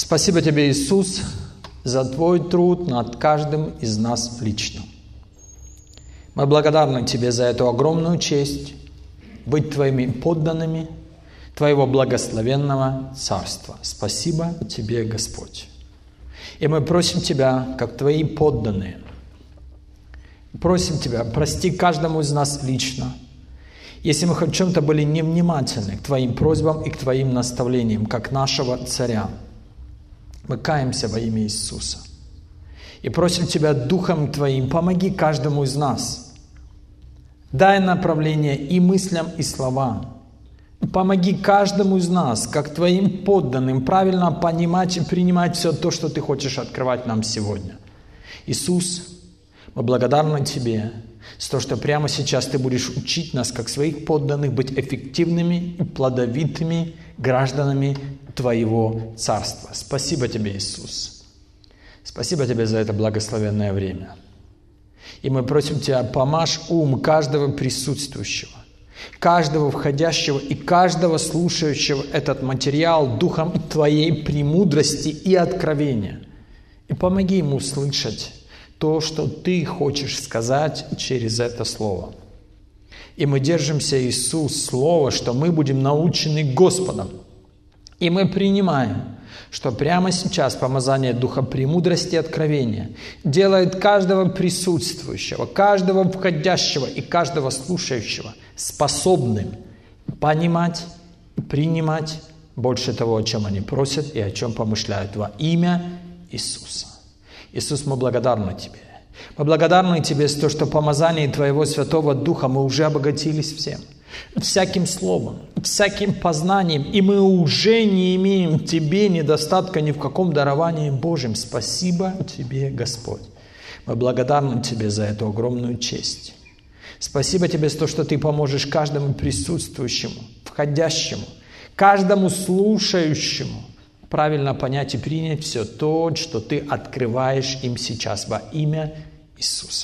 Спасибо Тебе, Иисус, за Твой труд над каждым из нас лично. Мы благодарны Тебе за эту огромную честь быть Твоими подданными, Твоего благословенного Царства. Спасибо Тебе, Господь. И мы просим Тебя, как Твои подданные, просим Тебя, прости каждому из нас лично, если мы хоть в чем-то были невнимательны к Твоим просьбам и к Твоим наставлениям, как нашего Царя. Мы каемся во имя Иисуса. И просим Тебя Духом Твоим, помоги каждому из нас. Дай направление и мыслям, и словам. Помоги каждому из нас, как Твоим подданным, правильно понимать и принимать все то, что Ты хочешь открывать нам сегодня. Иисус, мы благодарны Тебе за то, что прямо сейчас Ты будешь учить нас, как своих подданных, быть эффективными и плодовитыми гражданами Твоего Царства. Спасибо Тебе, Иисус. Спасибо Тебе за это благословенное время. И мы просим Тебя, помажь ум каждого присутствующего, каждого входящего и каждого слушающего этот материал духом Твоей премудрости и откровения. И помоги ему слышать то, что Ты хочешь сказать через это Слово. И мы держимся, Иисус, Слова, что мы будем научены Господом. И мы принимаем, что прямо сейчас помазание Духа премудрости и откровения делает каждого присутствующего, каждого входящего и каждого слушающего способным понимать, принимать больше того, о чем они просят и о чем помышляют во имя Иисуса. Иисус, мы благодарны Тебе. Мы благодарны Тебе за то, что помазание Твоего Святого Духа мы уже обогатились всем. Всяким словом, всяким познанием, и мы уже не имеем Тебе недостатка ни в каком даровании Божьем. Спасибо Тебе, Господь. Мы благодарны Тебе за эту огромную честь. Спасибо Тебе за то, что Ты поможешь каждому присутствующему, входящему, каждому слушающему правильно понять и принять все то, что Ты открываешь им сейчас во имя Иисуса.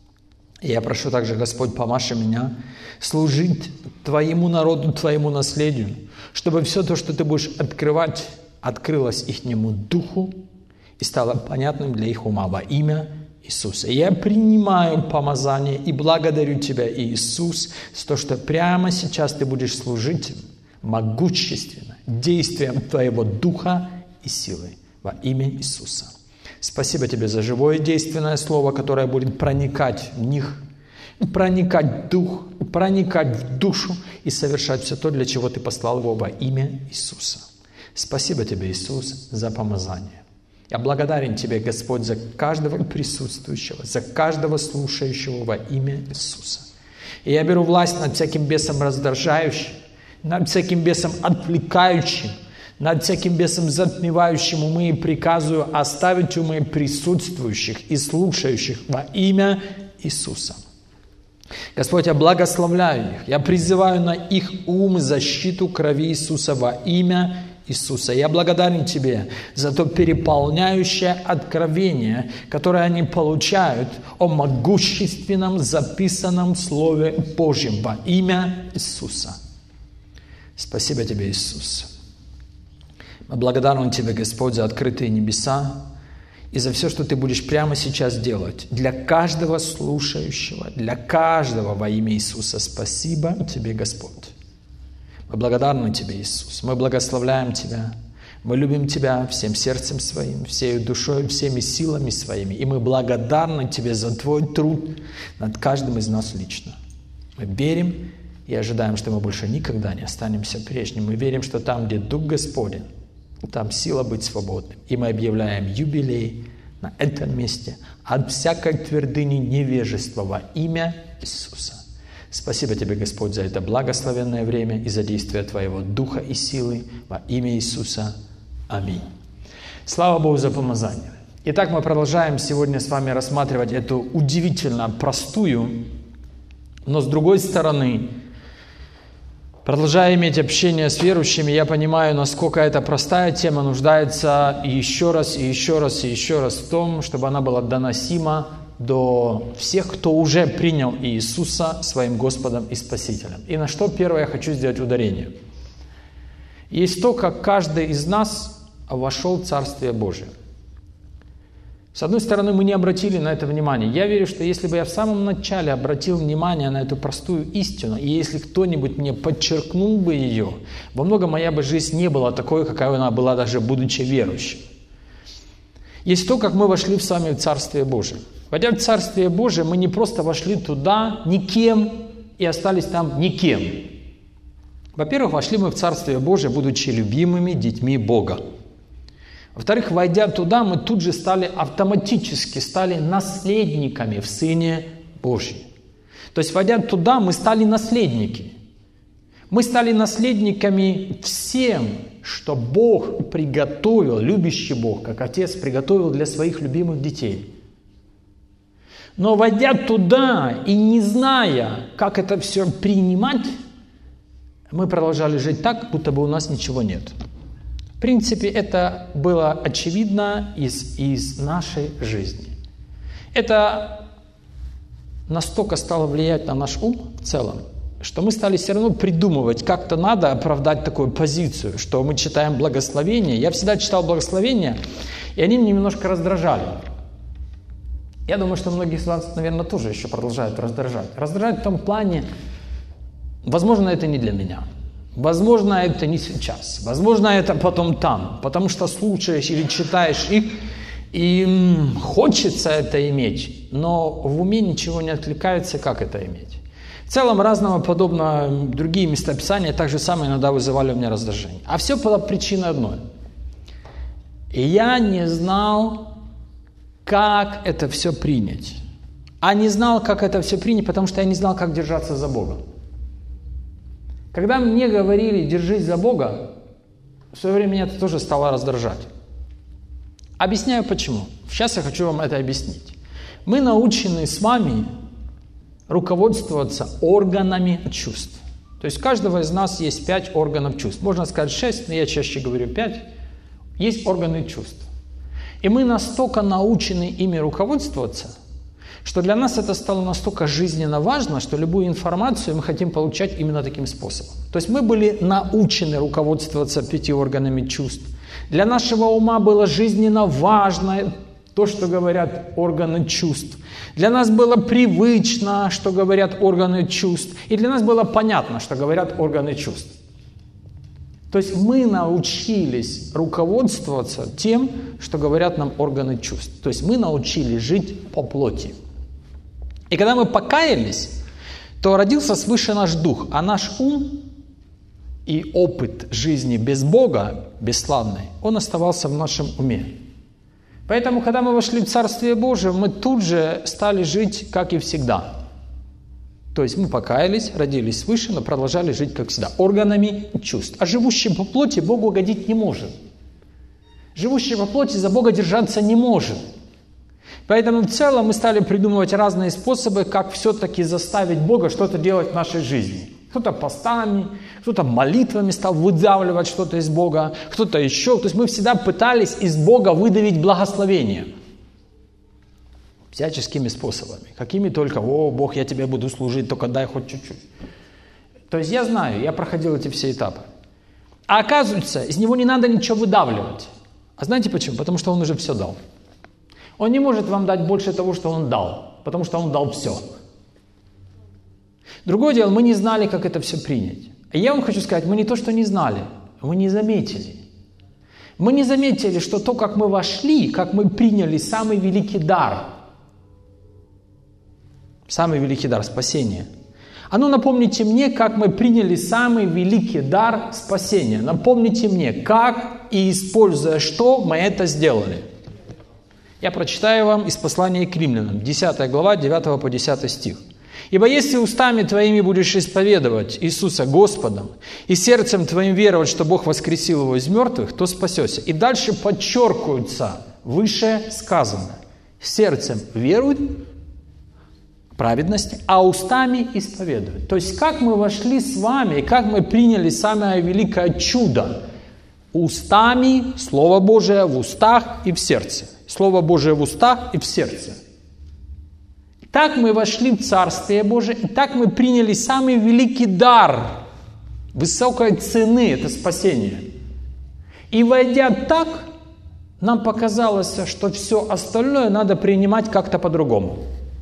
И я прошу также, Господь, помажь меня служить Твоему народу, Твоему наследию, чтобы все то, что Ты будешь открывать, открылось ихнему духу и стало понятным для их ума во имя Иисуса. И я принимаю помазание и благодарю Тебя, Иисус, за то, что прямо сейчас Ты будешь служить могущественно действием Твоего Духа и силы во имя Иисуса. Спасибо Тебе за живое действенное Слово, которое будет проникать в них, проникать в дух, проникать в душу и совершать все то, для чего Ты послал его во имя Иисуса. Спасибо Тебе, Иисус, за помазание. Я благодарен Тебе, Господь, за каждого присутствующего, за каждого слушающего во имя Иисуса. И я беру власть над всяким бесом раздражающим, над всяким бесом отвлекающим, над всяким бесом затмевающим умы и приказываю оставить умы присутствующих и слушающих во имя Иисуса. Господь, я благословляю их, я призываю на их ум защиту крови Иисуса во имя Иисуса. Я благодарен Тебе за то переполняющее откровение, которое они получают о могущественном записанном Слове Божьем во имя Иисуса. Спасибо Тебе, Иисус. Мы благодарны Тебе, Господь, за открытые небеса и за все, что Ты будешь прямо сейчас делать для каждого слушающего, для каждого во имя Иисуса. Спасибо Тебе, Господь. Мы благодарны Тебе, Иисус. Мы благословляем Тебя. Мы любим Тебя всем сердцем своим, всей душой, всеми силами своими. И мы благодарны Тебе за Твой труд над каждым из нас лично. Мы верим и ожидаем, что мы больше никогда не останемся прежним. Мы верим, что там, где Дух Господень, там сила быть свободным. И мы объявляем юбилей на этом месте от всякой твердыни невежества во имя Иисуса. Спасибо Тебе, Господь, за это благословенное время и за действие Твоего Духа и силы во имя Иисуса. Аминь. Слава Богу за помазание. Итак, мы продолжаем сегодня с вами рассматривать эту удивительно простую, но с другой стороны, продолжая иметь общение с верующими, я понимаю, насколько эта простая тема нуждается еще раз в том, чтобы она была доносима до всех, кто уже принял Иисуса своим Господом и Спасителем. И на что первое я хочу сделать ударение. Есть то, как каждый из нас вошел в Царствие Божие. С одной стороны, мы не обратили на это внимание. Я верю, что если бы я в самом начале обратил внимание на эту простую истину, и если кто-нибудь мне подчеркнул бы ее, во многом моя бы жизнь не была такой, какая она была, даже будучи верующим. Есть то, как мы вошли с вами в Царствие Божие. Войдя в Царствие Божие, мы не просто вошли туда никем и остались там никем. Во-первых, вошли мы в Царствие Божие, будучи любимыми детьми Бога. Во-вторых, войдя туда, мы тут же автоматически стали наследниками в Сыне Божьем. То есть, войдя туда, мы стали наследники. Мы стали наследниками всем, что Бог приготовил, любящий Бог, как Отец приготовил для своих любимых детей. Но войдя туда и не зная, как это все принимать, мы продолжали жить так, будто бы у нас ничего нет. В принципе, это было очевидно из нашей жизни. Это настолько стало влиять на наш ум в целом, что мы стали все равно придумывать, как-то надо оправдать такую позицию, что мы читаем благословения. Я всегда читал благословения, и они меня немножко раздражали. Я думаю, что многих из вас, наверное, тоже еще продолжают раздражать. Раздражать в том плане, возможно, это не для меня. Возможно, это не сейчас. Возможно, это потом там. Потому что слушаешь или читаешь их, и хочется это иметь, но в уме ничего не откликается, как это иметь. В целом, разного подобного другие местописания так же самое иногда вызывали у меня раздражение. А все по причине одной. И я не знал, как это все принять. А не знал, как это все принять, потому что я не знал, как держаться за Бога. Когда мне говорили «держись за Бога», в свое время меня это тоже стало раздражать. Объясняю почему. Сейчас я хочу вам это объяснить. Мы научены с вами руководствоваться органами чувств. То есть у каждого из нас есть 5 органов чувств. Можно сказать 6, но я чаще говорю 5. Есть органы чувств. И мы настолько научены ими руководствоваться, что для нас это стало настолько жизненно важно, что любую информацию мы хотим получать именно таким способом. То есть мы были научены руководствоваться 5 органами чувств. Для нашего ума было жизненно важно то, что говорят органы чувств. Для нас было привычно, что говорят органы чувств. И для нас было понятно, что говорят органы чувств. То есть мы научились руководствоваться тем, что говорят нам органы чувств. То есть мы научились жить по плоти. И когда мы покаялись, то родился свыше наш дух, а наш ум и опыт жизни без Бога, бесславный, он оставался в нашем уме. Поэтому, когда мы вошли в Царствие Божие, мы тут же стали жить, как и всегда. То есть мы покаялись, родились свыше, но продолжали жить, как всегда, органами чувств. А живущий по плоти Богу угодить не может. Живущий по плоти за Бога держаться не может. Поэтому в целом мы стали придумывать разные способы, как все-таки заставить Бога что-то делать в нашей жизни. Кто-то постами, кто-то молитвами стал выдавливать что-то из Бога, кто-то еще. То есть мы всегда пытались из Бога выдавить благословение. Всяческими способами. Какими только, Бог, я тебе буду служить, только дай хоть чуть-чуть. То есть я знаю, я проходил эти все этапы. А оказывается, из него не надо ничего выдавливать. А знаете почему? Потому что он уже все дал. Он не может вам дать больше того, что он дал, потому что он дал все. Другое дело, мы не знали, как это все принять. И я вам хочу сказать, мы не то, что не знали, мы не заметили. Мы не заметили, что то, как мы вошли, как мы приняли самый великий дар, спасения. А ну напомните мне, как мы приняли самый великий дар спасения. Напомните мне, как и используя что мы это сделали. Я прочитаю вам из послания к Римлянам, 10 глава, 9 по 10 стих. «Ибо если устами твоими будешь исповедовать Иисуса Господом и сердцем твоим веровать, что Бог воскресил его из мертвых, то спасешься». И дальше подчеркивается выше сказанное. Сердцем веруют в праведности, а устами исповедуют. То есть как мы вошли с вами, как мы приняли самое великое чудо. Устами, Слово Божие в устах и в сердце. Слово Божие в устах и в сердце. Так мы вошли в Царствие Божие, и так мы приняли самый великий дар высокой цены, это спасение. И войдя так, нам показалось, что все остальное надо принимать как-то по-другому.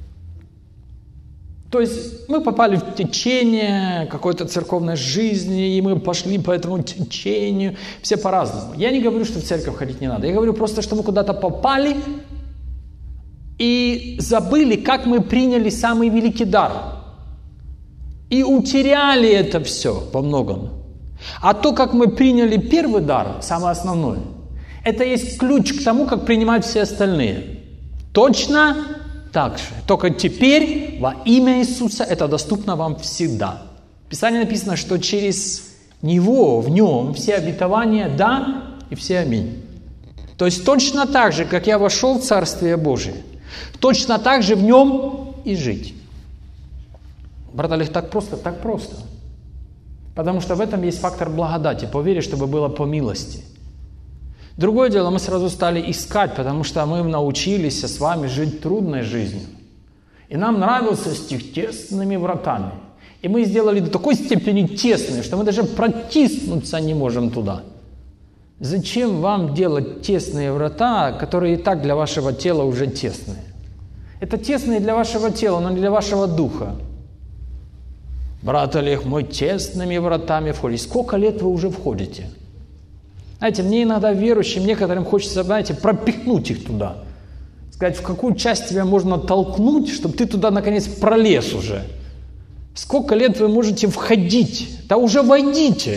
То есть мы попали в течение какой-то церковной жизни, и мы пошли по этому течению, все по-разному. Я не говорю, что в церковь ходить не надо. Я говорю просто, что мы куда-то попали и забыли, как мы приняли самый великий дар. И утеряли это все во многом. А то, как мы приняли первый дар, самое основное, это есть ключ к тому, как принимать все остальные. Точно так же. Только теперь во имя Иисуса это доступно вам всегда. В Писании написано, что через Него, в Нем все обетования «да» и все «аминь». То есть точно так же, как я вошел в Царствие Божие, точно так же в Нем и жить. Брат Олег, так просто? Так просто. Потому что в этом есть фактор благодати, по вере, чтобы было по милости. Другое дело, мы сразу стали искать, потому что мы научились с вами жить трудной жизнью. И нам нравился стих «тесными вратами». И мы сделали до такой степени тесные, что мы даже протиснуться не можем туда. Зачем вам делать тесные врата, которые и так для вашего тела уже тесные? Это тесные для вашего тела, но не для вашего духа. Брат Олег, мы тесными вратами входим. Сколько лет вы уже входите? Знаете, мне иногда верующим, некоторым хочется, знаете, пропихнуть их туда. Сказать, в какую часть тебя можно толкнуть, чтобы ты туда наконец пролез уже. Сколько лет вы можете входить? Да уже войдите.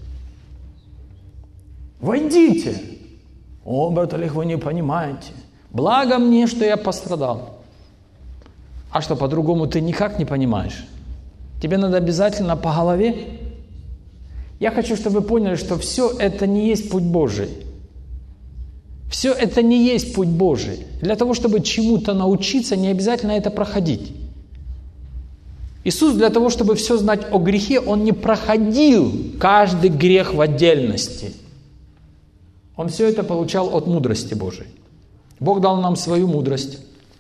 Войдите. О, брат Олег, вы не понимаете. Благо мне, что я пострадал. А что, по-другому ты никак не понимаешь? Тебе надо обязательно по голове? Я хочу, чтобы вы поняли, что все это не есть путь Божий. Все это не есть путь Божий. Для того, чтобы чему-то научиться, не обязательно это проходить. Иисус для того, чтобы все знать о грехе, Он не проходил каждый грех в отдельности. Он все это получал от мудрости Божией. Бог дал нам свою мудрость.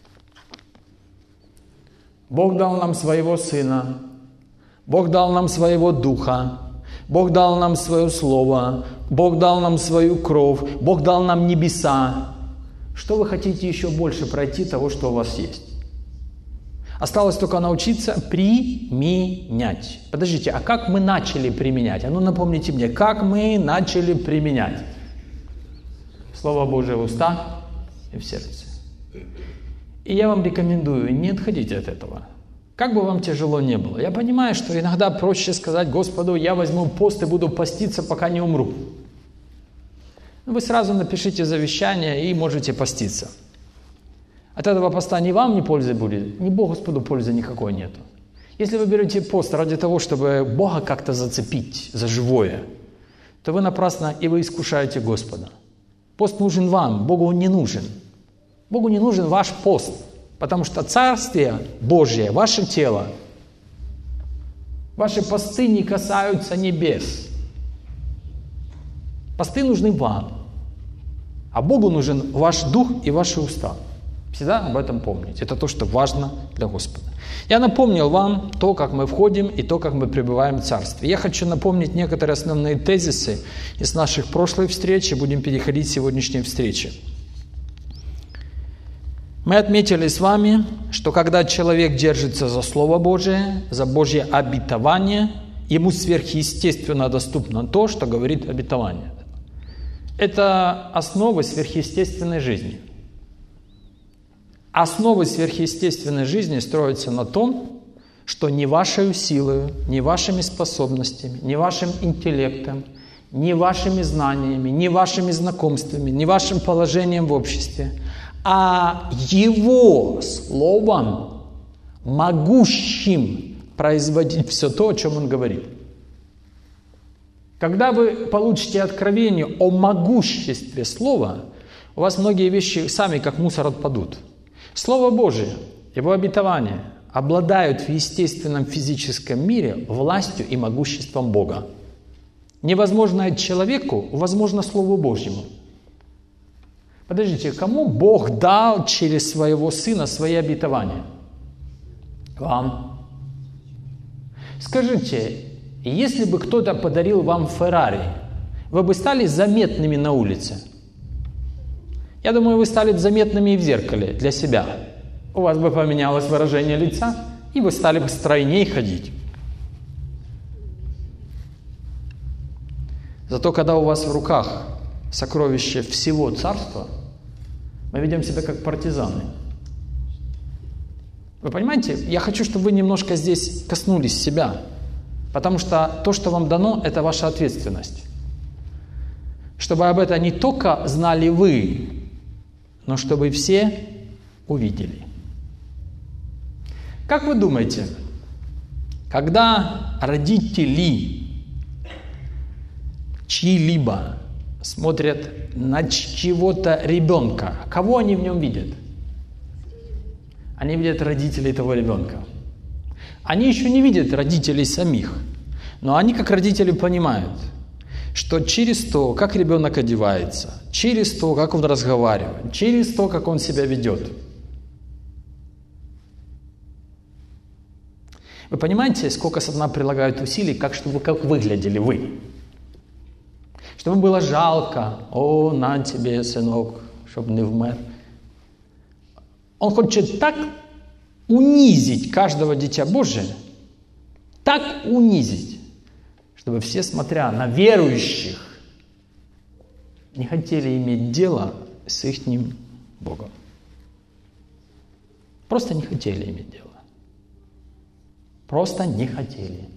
Бог дал нам своего Сына. Бог дал нам своего Духа. Бог дал нам свое Слово. Бог дал нам свою кровь. Бог дал нам небеса. Что вы хотите еще больше пройти того, что у вас есть? Осталось только научиться применять. Подождите, а как мы начали применять? А ну напомните мне, как мы начали применять? Слово Божие в уста и в сердце. И я вам рекомендую, не отходите от этого. Как бы вам тяжело не было. Я понимаю, что иногда проще сказать Господу, я возьму пост и буду поститься, пока не умру. Но вы сразу напишите завещание и можете поститься. От этого поста ни вам ни пользы будет, ни Господу пользы никакой нету. Если вы берете пост ради того, чтобы Бога как-то зацепить за живое, то вы напрасно и вы искушаете Господа. Пост нужен вам, Богу он не нужен. Богу не нужен ваш пост. Потому что Царствие Божье, ваше тело, ваши посты не касаются небес. Посты нужны вам. А Богу нужен ваш дух и ваши уста. Всегда об этом помните. Это то, что важно для Господа. Я напомнил вам то, как мы входим и то, как мы пребываем в Царстве. Я хочу напомнить некоторые основные тезисы из наших прошлых встреч и будем переходить к сегодняшней встрече. Мы отметили с вами, что когда человек держится за Слово Божие, за Божье обетование, ему сверхъестественно доступно то, что говорит обетование. Это основы сверхъестественной жизни. Основы сверхъестественной жизни строятся на том, что ни вашей силой, ни вашими способностями, ни вашим интеллектом, ни вашими знаниями, ни вашими знакомствами, ни вашим положением в обществе, а Его Словом, могущим производить все то, о чем Он говорит. Когда вы получите откровение о могуществе Слова, у вас многие вещи сами как мусор отпадут. Слово Божие, Его обетования обладают в естественном физическом мире властью и могуществом Бога. Невозможное человеку возможно Слову Божьему. Подождите, кому Бог дал через своего Сына свои обетования? Вам. Скажите, если бы кто-то подарил вам Феррари, вы бы стали заметными на улице. Я думаю, вы стали заметными и в зеркале для себя. У вас бы поменялось выражение лица, и вы стали бы стройнее ходить. Зато когда у вас в руках сокровище всего царства, мы ведем себя как партизаны. Вы понимаете? Я хочу, чтобы вы немножко здесь коснулись себя. Потому что то, что вам дано, это ваша ответственность. Чтобы об этом не только знали вы, но чтобы все увидели. Как вы думаете, когда родители чьи-либо смотрят на чьего-то ребенка, кого они в нем видят? Они видят родителей того ребенка. Они еще не видят родителей самих, но они как родители понимают, что через то, как ребенок одевается, через то, как он разговаривает, через то, как он себя ведет. Вы понимаете, сколько сатана прилагает усилий, как выглядели вы? Чтобы было жалко, о, на тебе, сынок, чтобы не вмер. Он хочет так унизить каждого дитя Божие, так унизить, чтобы все, смотря на верующих, не хотели иметь дело с ихним Богом. Просто не хотели иметь дело. Просто не хотели.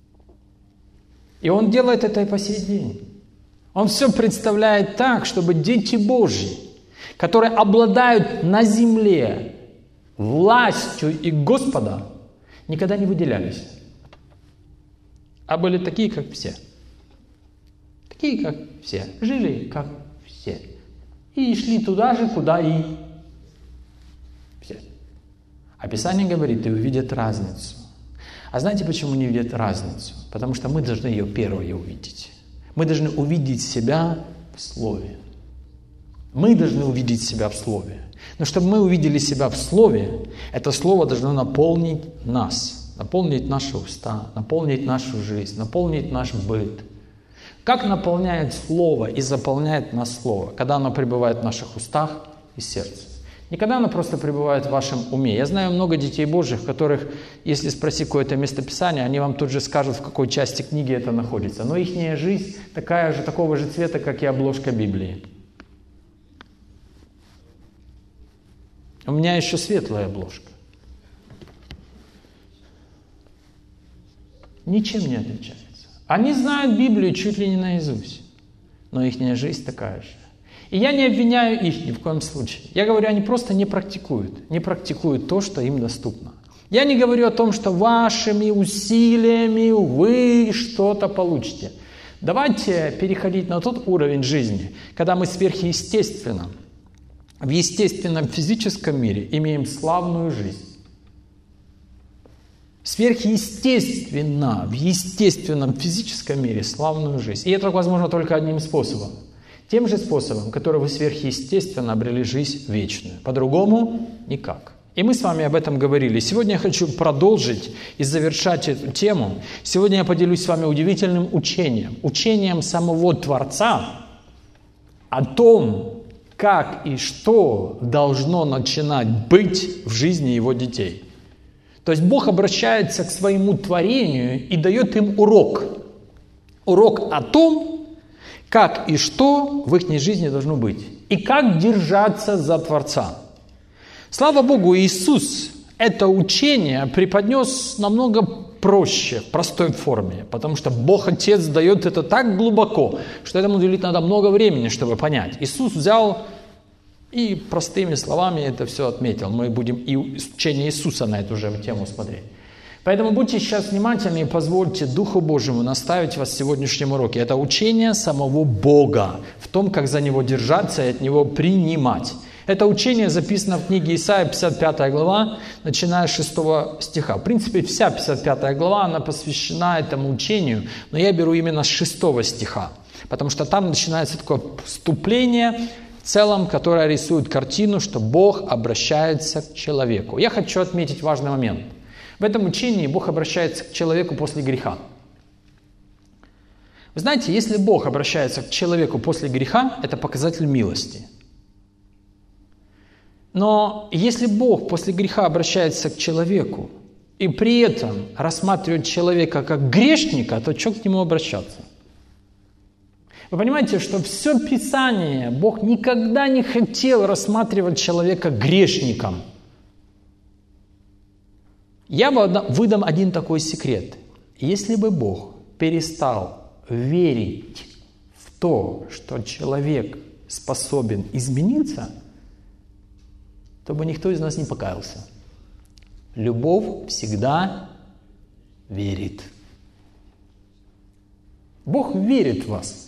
И он делает это и по сей день. Он все представляет так, чтобы дети Божьи, которые обладают на земле властью и Господа, никогда не выделялись. А были такие, как все. Такие, как все. Жили, как все. И шли туда же, куда и все. А Писание говорит, и увидят разницу. А знаете, почему не видят разницу? Потому что мы должны ее первые увидеть. Мы должны увидеть себя в Слове. Мы должны увидеть себя в Слове. Но чтобы мы увидели себя в Слове, это Слово должно наполнить нас, наполнить наши уста, наполнить нашу жизнь, наполнить наш быт. Как наполняет Слово и заполняет нас Слово, когда оно пребывает в наших устах и сердце? Не когда оно просто пребывает в вашем уме. Я знаю много детей Божьих, которых, если спросить какое-то местописание, они вам тут же скажут, в какой части книги это находится. Но их жизнь такого же цвета, как и обложка Библии. У меня еще светлая обложка. Ничем не отличается. Они знают Библию чуть ли не наизусть, но их жизнь такая же. И я не обвиняю их ни в коем случае. Я говорю, они просто не практикуют то, что им доступно. Я не говорю о том, что вашими усилиями вы что-то получите. Давайте переходить на тот уровень жизни, когда мы сверхъестественно, в естественном физическом мире имеем славную жизнь. Сверхъестественно, в естественном физическом мире славную жизнь. И это возможно только одним способом. Тем же способом, который вы сверхъестественно обрели жизнь вечную. По-другому никак. И мы с вами об этом говорили. Сегодня я хочу продолжить и завершать эту тему. Сегодня я поделюсь с вами удивительным учением. Учением самого Творца о том, как и что должно начинать быть в жизни его детей. То есть Бог обращается к своему творению и дает им урок. Урок о том, как и что в их жизни должно быть. И как держаться за Творца. Слава Богу, Иисус это учение преподнес намного проще, в простой форме. Потому что Бог Отец дает это так глубоко, что этому уделить надо много времени, чтобы понять. Иисус взял и простыми словами это все отметил. Мы будем и учение Иисуса на эту же тему смотреть. Поэтому будьте сейчас внимательны и позвольте Духу Божьему наставить вас в сегодняшнем уроке. Это учение самого Бога в том, как за Него держаться и от Него принимать. Это учение записано в книге Исаия, 55 глава, начиная с 6 стиха. В принципе, вся 55 глава, она посвящена этому учению, но я беру именно с 6 стиха, потому что там начинается такое вступление, в целом, которое рисует картину, что Бог обращается к человеку. Я хочу отметить важный момент. В этом учении Бог обращается к человеку после греха. Вы знаете, если Бог обращается к человеку после греха, это показатель милости. Но если Бог после греха обращается к человеку и при этом рассматривает человека как грешника, то что к нему обращаться? Вы понимаете, что все Писание Бог никогда не хотел рассматривать человека грешником. Я выдам один такой секрет. Если бы Бог перестал верить в то, что человек способен измениться, то бы никто из нас не покаялся. Любовь всегда верит. Бог верит в вас.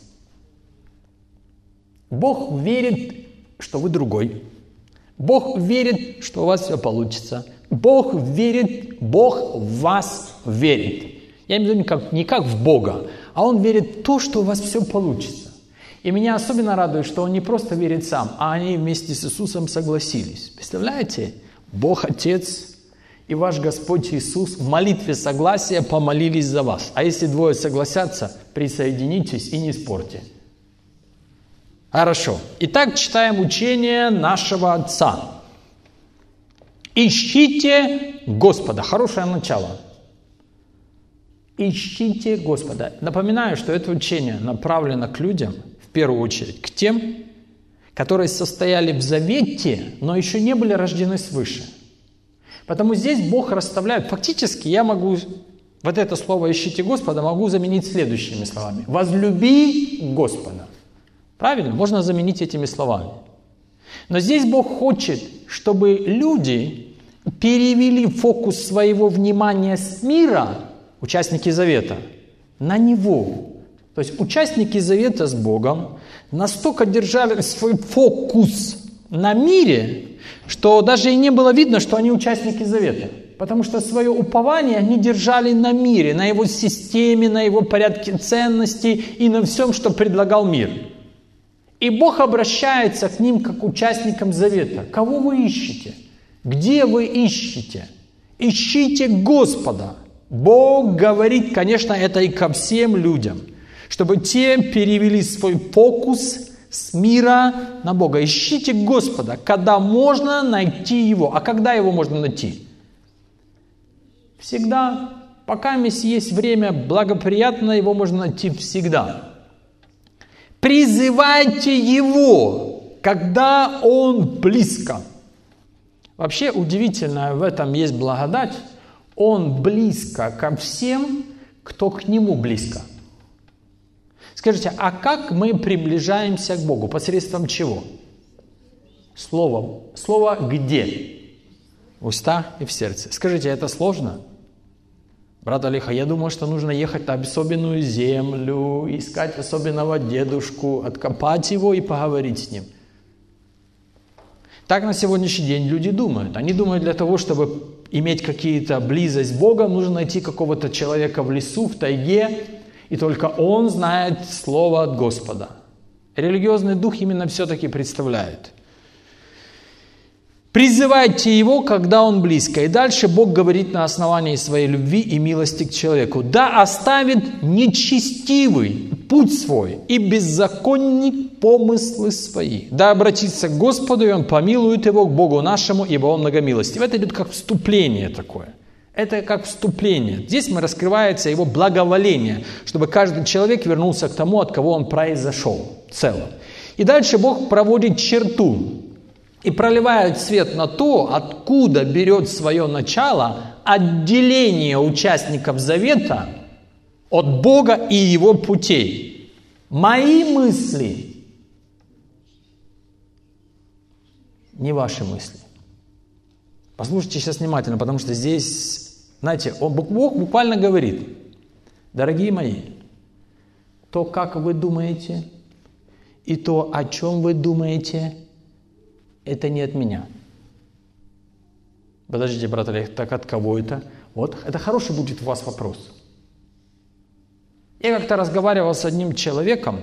Бог верит, что вы другой. Бог верит, что у вас все получится. Бог верит, Бог в вас верит. Я имею в виду не как в Бога, а Он верит в то, что у вас все получится. И меня особенно радует, что Он не просто верит сам, а они вместе с Иисусом согласились. Представляете? Бог Отец и ваш Господь Иисус в молитве согласия помолились за вас. А если двое согласятся, присоединитесь и не спорьте. Хорошо. Итак, читаем учение нашего Отца. Ищите Господа. Хорошее начало. Ищите Господа. Напоминаю, что это учение направлено к людям, в первую очередь, к тем, которые состояли в завете, но еще не были рождены свыше. Потому здесь Бог расставляет. Фактически я могу вот это слово «ищите Господа» могу заменить следующими словами. «Возлюби Господа». Правильно? Можно заменить этими словами. Но здесь Бог хочет, чтобы люди перевели фокус своего внимания с мира, участники завета, на Него. То есть участники завета с Богом настолько держали свой фокус на мире, что даже и не было видно, что они участники завета. Потому что свое упование они держали на мире, на его системе, на его порядке ценностей и на всем, что предлагал мир. И Бог обращается к ним как к участникам завета. Кого вы ищете? Где вы ищете? Ищите Господа. Бог говорит, конечно, это и ко всем людям, чтобы те перевели свой фокус с мира на Бога. Ищите Господа, когда можно найти Его. А когда Его можно найти? Всегда. Пока есть время благоприятно, Его можно найти всегда. Призывайте Его, когда Он близко. Вообще удивительно, в этом есть благодать. Он близко ко всем, кто к Нему близко. Скажите, а как мы приближаемся к Богу? Посредством чего? Словом. Слово где? В устах и в сердце. Скажите, это сложно? Брат Олеха, я думаю, что нужно ехать на особенную землю, искать особенного дедушку, откопать его и поговорить с ним. Так на сегодняшний день люди думают. Они думают, для того, чтобы иметь какие-то близость с Богом, нужно найти какого-то человека в лесу, в тайге, и только он знает слово от Господа. Религиозный дух именно все-таки представляет. Призывайте его, когда он близко. И дальше Бог говорит на основании своей любви и милости к человеку. Да оставит нечестивый путь свой и беззаконник помыслы свои. Да обратится к Господу, и Он помилует его, к Богу нашему, ибо Он многомилостив. Это идет как вступление такое. Это как вступление. Здесь раскрывается его благоволение, чтобы каждый человек вернулся к тому, от кого он произошел целым. И дальше Бог проводит черту и проливает свет на то, откуда берет свое начало отделение участников завета от Бога и Его путей. Мои мысли, не ваши мысли. Послушайте сейчас внимательно, потому что здесь, знаете, Бог буквально говорит: дорогие мои, то, как вы думаете, и то, о чем вы думаете, это не от меня. Подождите, брат Олег, так от кого это? Вот, это хороший будет у вас вопрос. Я как-то разговаривал с одним человеком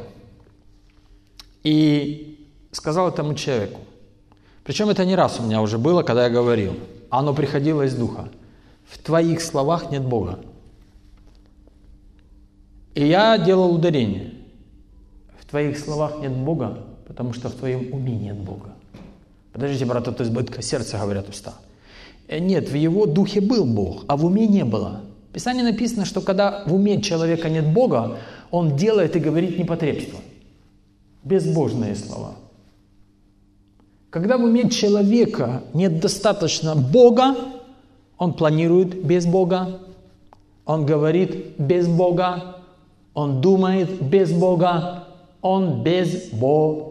и сказал этому человеку, причем это не раз у меня уже было, когда я говорил, оно приходило из Духа: в твоих словах нет Бога. И я делал ударение. В твоих словах нет Бога, потому что в твоем уме нет Бога. Подождите, брат, от избытка сердца говорят уста. Нет, в его духе был Бог, а в уме не было. В Писании написано, что когда в уме человека нет Бога, он делает и говорит непотребство. Безбожные слова. Когда в уме человека нет достаточно Бога, он планирует без Бога, он говорит без Бога, он думает без Бога, он без Бога.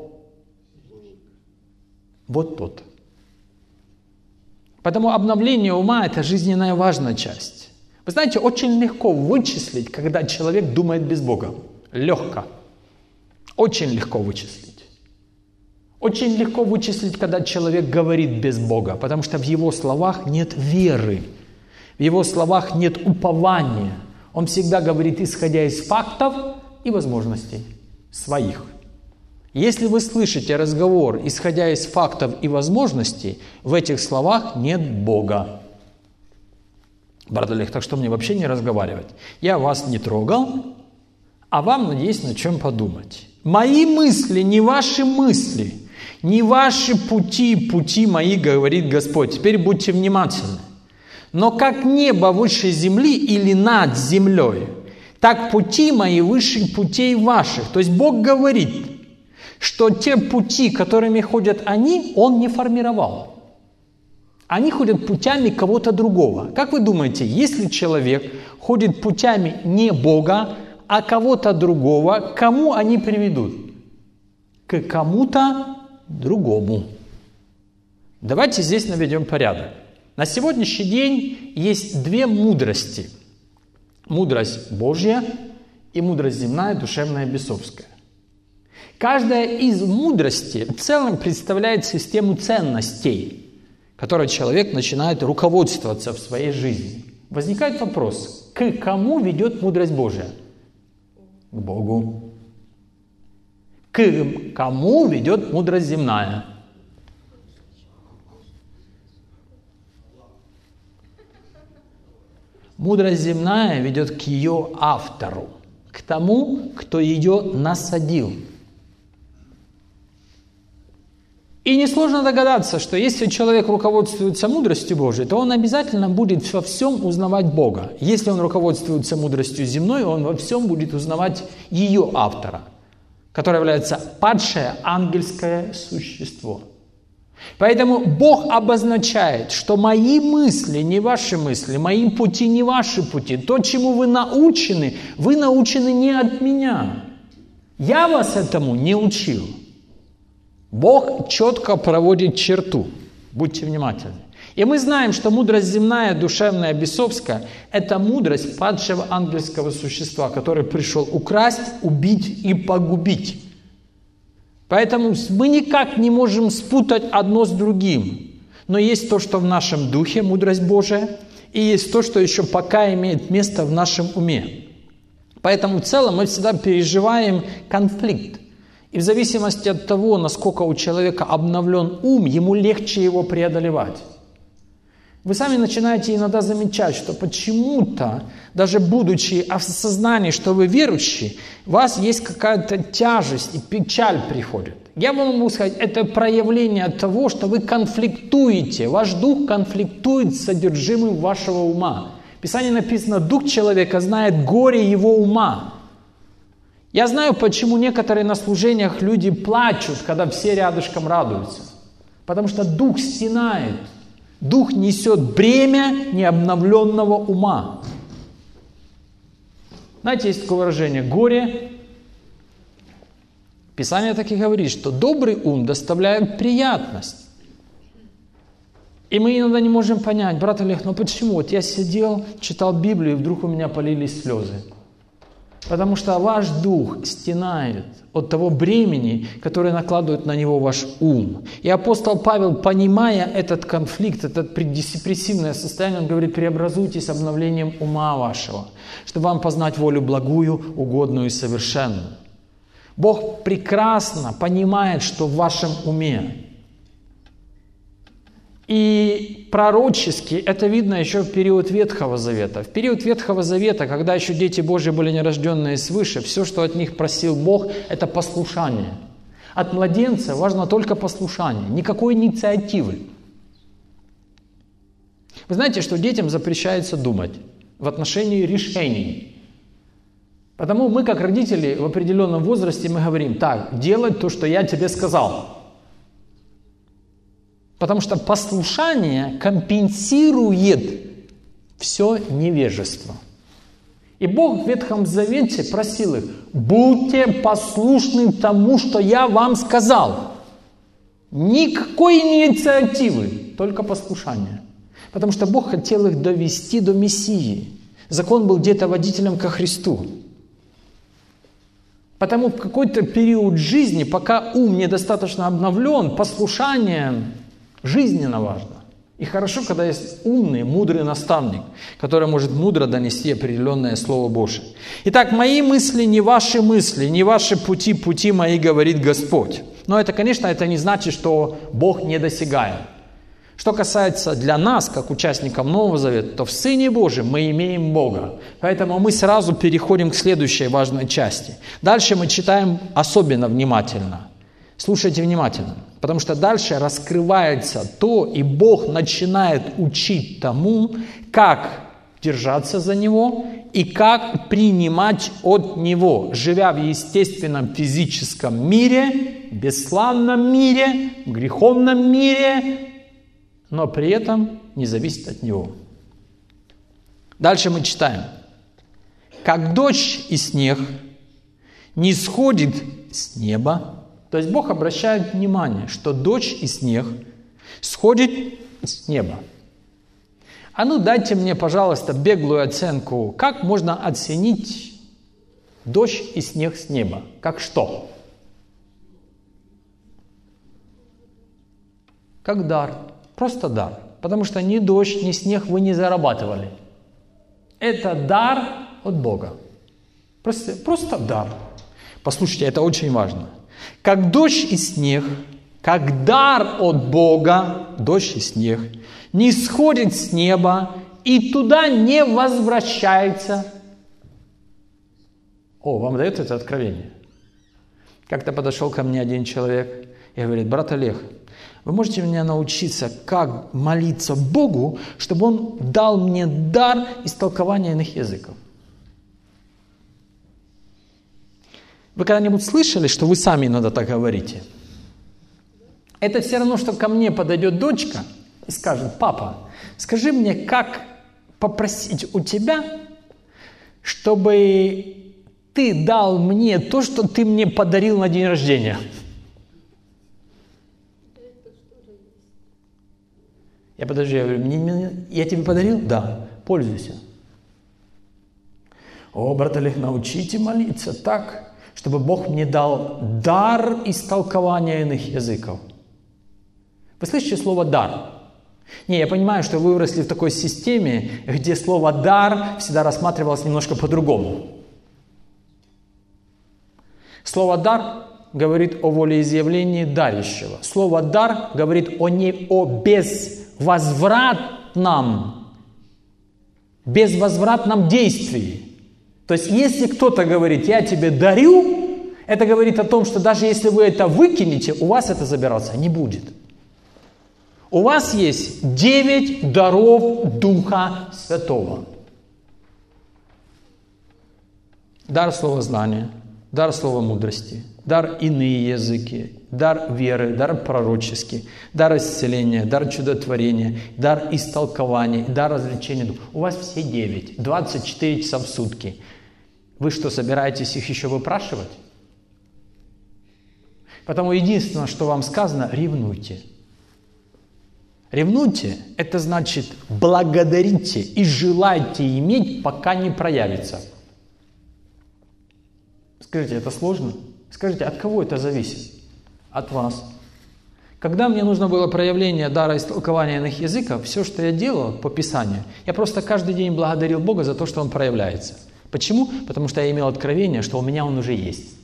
Вот тот. Поэтому обновление ума – это жизненная важная часть. Вы знаете, очень легко вычислить, когда человек думает без Бога. Легко. Очень легко вычислить. Очень легко вычислить, когда человек говорит без Бога, потому что в его словах нет веры, в его словах нет упования. Он всегда говорит, исходя из фактов и возможностей своих. Если вы слышите разговор, исходя из фактов и возможностей, в этих словах нет Бога. Брат Олег, так что мне вообще не разговаривать? Я вас не трогал, а вам, надеюсь, на чем подумать. Мои мысли, не ваши мысли, не ваши пути, пути мои, говорит Господь. Теперь будьте внимательны. Но как небо выше земли или над землей, так пути мои выше путей ваших. То есть Бог говорит, что те пути, которыми ходят они, Он не формировал. Они ходят путями кого-то другого. Как вы думаете, если человек ходит путями не Бога, а кого-то другого, к кому они приведут? К кому-то другому. Давайте здесь наведем порядок. На сегодняшний день есть две мудрости. Мудрость Божья и мудрость земная, душевная, бесовская. Каждая из мудростей в целом представляет систему ценностей, которой человек начинает руководствоваться в своей жизни. Возникает вопрос, к кому ведет мудрость Божья? К Богу. К кому ведет мудрость земная? Мудрость земная ведет к ее автору, к тому, кто ее насадил. И несложно догадаться, что если человек руководствуется мудростью Божией, то он обязательно будет во всем узнавать Бога. Если он руководствуется мудростью земной, он во всем будет узнавать ее автора, которое является падшее ангельское существо. Поэтому Бог обозначает, что мои мысли не ваши мысли, мои пути не ваши пути. То, чему вы научены не от меня. Я вас этому не учил. Бог четко проводит черту. Будьте внимательны. И мы знаем, что мудрость земная, душевная, бесовская – это мудрость падшего ангельского существа, который пришел украсть, убить и погубить. Поэтому мы никак не можем спутать одно с другим. Но есть то, что в нашем духе, мудрость Божия, и есть то, что еще пока имеет место в нашем уме. Поэтому в целом мы всегда переживаем конфликт. И в зависимости от того, насколько у человека обновлен ум, ему легче его преодолевать. Вы сами начинаете иногда замечать, что почему-то, даже будучи в сознании, что вы верующий, у вас есть какая-то тяжесть и печаль приходит. Я вам могу сказать, это проявление того, что вы конфликтуете. Ваш дух конфликтует с содержимым вашего ума. В Писании написано, дух человека знает горе его ума. Я знаю, почему некоторые на служениях люди плачут, когда все рядышком радуются. Потому что дух стенает. Дух несет бремя необновленного ума. Знаете, есть такое выражение «горе». Писание так и говорит, что добрый ум доставляет приятность. И мы иногда не можем понять, брат Олег, ну почему? Вот я сидел, читал Библию, и вдруг у меня полились слезы. Потому что ваш дух стенает от того бремени, которое накладывает на него ваш ум. И апостол Павел, понимая этот конфликт, это депрессивное состояние, он говорит, преобразуйтесь обновлением ума вашего, чтобы вам познать волю благую, угодную и совершенную. Бог прекрасно понимает, что в вашем уме. И пророчески это видно еще в период Ветхого Завета. В период Ветхого Завета, когда еще дети Божьи были нерожденные свыше, все, что от них просил Бог, это послушание. От младенца важно только послушание, никакой инициативы. Вы знаете, что детям запрещается думать в отношении решений. Потому мы, как родители, в определенном возрасте мы говорим: так, делай то, что я тебе сказал. Потому что послушание компенсирует все невежество. И Бог в Ветхом Завете просил их: будьте послушны тому, что я вам сказал. Никакой инициативы, только послушание. Потому что Бог хотел их довести до Мессии. Закон был где-то водителем ко Христу. Потому в какой-то период жизни, пока ум недостаточно обновлен, послушание жизненно важно. И хорошо, когда есть умный, мудрый наставник, который может мудро донести определенное Слово Божие. Итак, мои мысли, не ваши пути, пути мои, говорит Господь. Но это, конечно, это не значит, что Бог недосягаем. Что касается для нас, как участников Нового Завета, то в Сыне Божьем мы имеем Бога. Поэтому мы сразу переходим к следующей важной части. Дальше мы читаем особенно внимательно. Слушайте внимательно, потому что дальше раскрывается то, и Бог начинает учить тому, как держаться за Него и как принимать от Него, живя в естественном физическом мире, бесславном мире, греховном мире, но при этом не зависит от Него. Дальше мы читаем. «Как дождь и снег не сходит с неба». То есть Бог обращает внимание, что дождь и снег сходит с неба. А ну дайте мне, пожалуйста, беглую оценку, как можно оценить дождь и снег с неба? Как что? Как дар. Просто дар. Потому что ни дождь, ни снег вы не зарабатывали. Это дар от Бога. Просто дар. Послушайте, это очень важно. Как дождь и снег, как дар от Бога, дождь и снег, не сходит с неба и туда не возвращается. О, вам дает это откровение? Как-то подошел ко мне один человек и говорит: брат Олег, вы можете меня научиться, как молиться Богу, чтобы Он дал мне дар истолкования иных языков? Вы когда-нибудь слышали, что вы сами иногда так говорите? Это все равно, что ко мне подойдет дочка и скажет: папа, скажи мне, как попросить у тебя, чтобы ты дал мне то, что ты мне подарил на день рождения? Я говорю: я тебе подарил? Да, пользуйся. О, брат Олег, научите молиться так, чтобы Бог мне дал дар истолкования иных языков. Вы слышите слово «дар»? Не, я понимаю, что вы выросли в такой системе, где слово «дар» всегда рассматривалось немножко по-другому. Слово «дар» говорит о волеизъявлении дарящего. Слово «дар» говорит о безвозвратном действии. То есть, если кто-то говорит: я тебе дарю, это говорит о том, что даже если вы это выкинете, у вас это забираться не будет. У вас есть 9 даров Духа Святого. Дар словознания, дар слова мудрости, дар иные языки, дар веры, дар пророческий, дар исцеления, дар чудотворения, дар истолкования, дар развлечения духа. У вас все 9, 24 часа в сутки. Вы что, собираетесь их еще выпрашивать? Потому единственное, что вам сказано: ревнуйте. Ревнуйте – это значит благодарите и желайте иметь, пока не проявится. Скажите, это сложно? Скажите, от кого это зависит? От вас. Когда мне нужно было проявление дара истолкования иных языков, все, что я делал по Писанию, я просто каждый день благодарил Бога за то, что Он проявляется. Почему? Потому что я имел откровение, что у меня Он уже есть.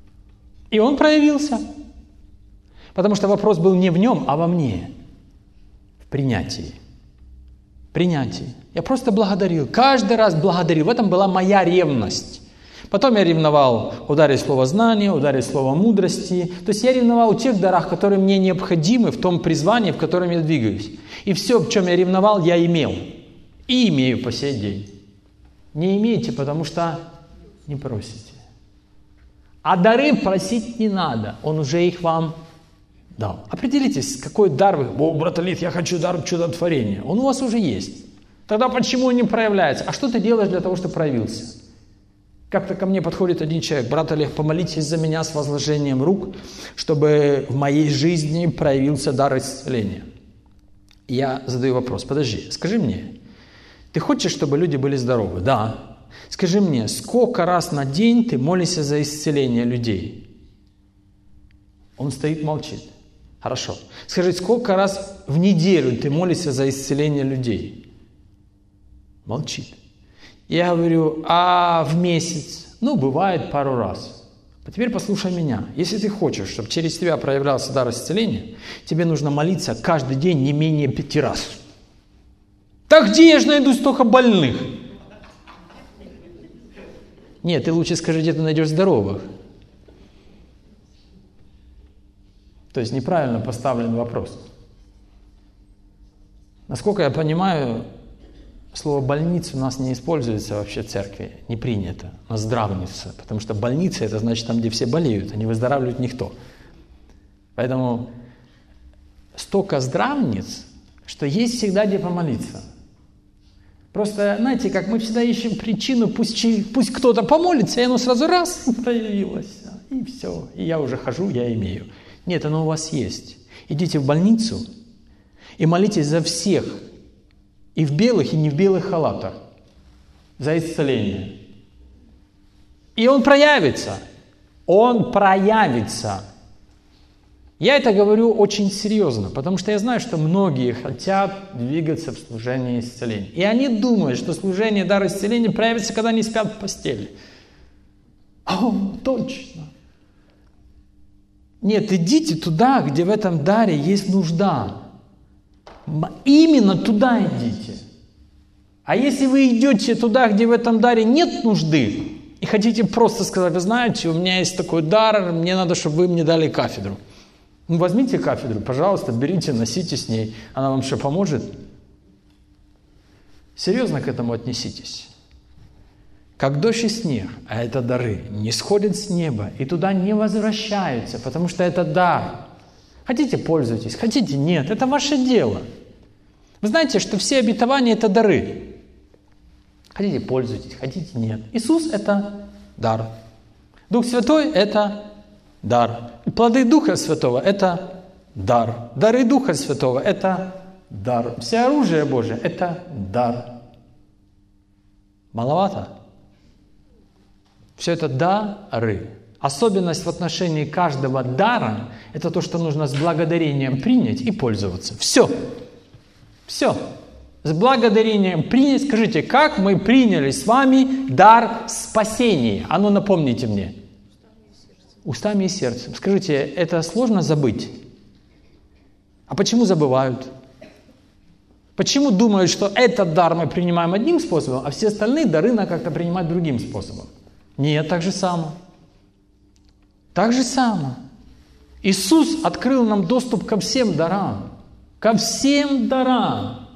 И Он проявился. Потому что вопрос был не в Нем, а во мне. принятии. Принятии. Я просто благодарил. Каждый раз благодарил. В этом была моя ревность. Потом я ревновал ударить слово знания, ударить слово мудрости. То есть я ревновал о тех дарах, которые мне необходимы в том призвании, в котором я двигаюсь. И все, в чем я ревновал, я имел. И имею по сей день. Не имеете, потому что не просите. А дары просить не надо. Он уже их вам дал. Определитесь, какой дар вы. О, брат Лид, я хочу дар чудотворения. Он у вас уже есть. Тогда почему он не проявляется? А что ты делаешь для того, чтобы проявился? Как-то ко мне подходит один человек. Брат Олег, помолитесь за меня с возложением рук, чтобы в моей жизни проявился дар исцеления. Я задаю вопрос. Подожди, скажи мне, ты хочешь, чтобы люди были здоровы? Да. Скажи мне, сколько раз на день ты молишься за исцеление людей? Он стоит, молчит. Хорошо. Скажи, сколько раз в неделю ты молишься за исцеление людей? Молчит. Я говорю, а в месяц? Ну, бывает пару раз. А теперь послушай меня. Если ты хочешь, чтобы через тебя проявлялся дар исцеления, тебе нужно молиться каждый день не менее 5 раз. Так где я же найду столько больных? Нет, ты лучше скажи, где ты найдешь здоровых. То есть неправильно поставлен вопрос. Насколько я понимаю, слово «больница» у нас не используется вообще в церкви, не принято. У нас здравница, потому что больница – это значит там, где все болеют, а не выздоравливает никто. Поэтому столько здравниц, что есть всегда где помолиться. Просто, знаете, как мы всегда ищем причину, пусть кто-то помолится, и оно сразу раз проявилось, и все, и я уже хожу, я имею. Нет, оно у вас есть. Идите в больницу и молитесь за всех, и в белых, и не в белых халатах, за исцеление. И он проявится. Он проявится. Я это говорю очень серьезно, потому что я знаю, что многие хотят двигаться в служении исцеления. И они думают, что служение дара исцеления проявится, когда они спят в постели. О, точно. Нет, идите туда, где в этом даре есть нужда. Именно туда идите. А если вы идете туда, где в этом даре нет нужды, и хотите просто сказать, вы знаете, у меня есть такой дар, мне надо, чтобы вы мне дали кафедру. Ну, возьмите кафедру, пожалуйста, берите, носите с ней. Она вам что, поможет? Серьезно к этому отнеситесь. Как дождь и снег, а это дары, не сходят с неба и туда не возвращаются, потому что это дар. Хотите, пользуйтесь, хотите, нет, это ваше дело. Вы знаете, что все обетования – это дары. Хотите, пользуйтесь, хотите, нет. Иисус – это дар. Дух Святой – это дар. Плоды Духа Святого – это дар. Дары Духа Святого – это дар. Все оружие Божие – это дар. Маловато? Все это дары. Особенность в отношении каждого дара – это то, что нужно с благодарением принять и пользоваться. Все. Все. С благодарением принять. Скажите, как мы приняли с вами дар спасения? А ну напомните мне. Устами и сердцем. Скажите, это сложно забыть? А почему забывают? Почему думают, что этот дар мы принимаем одним способом, а все остальные дары надо как-то принимать другим способом? Нет, так же само. Так же само. Иисус открыл нам доступ ко всем дарам. Ко всем дарам.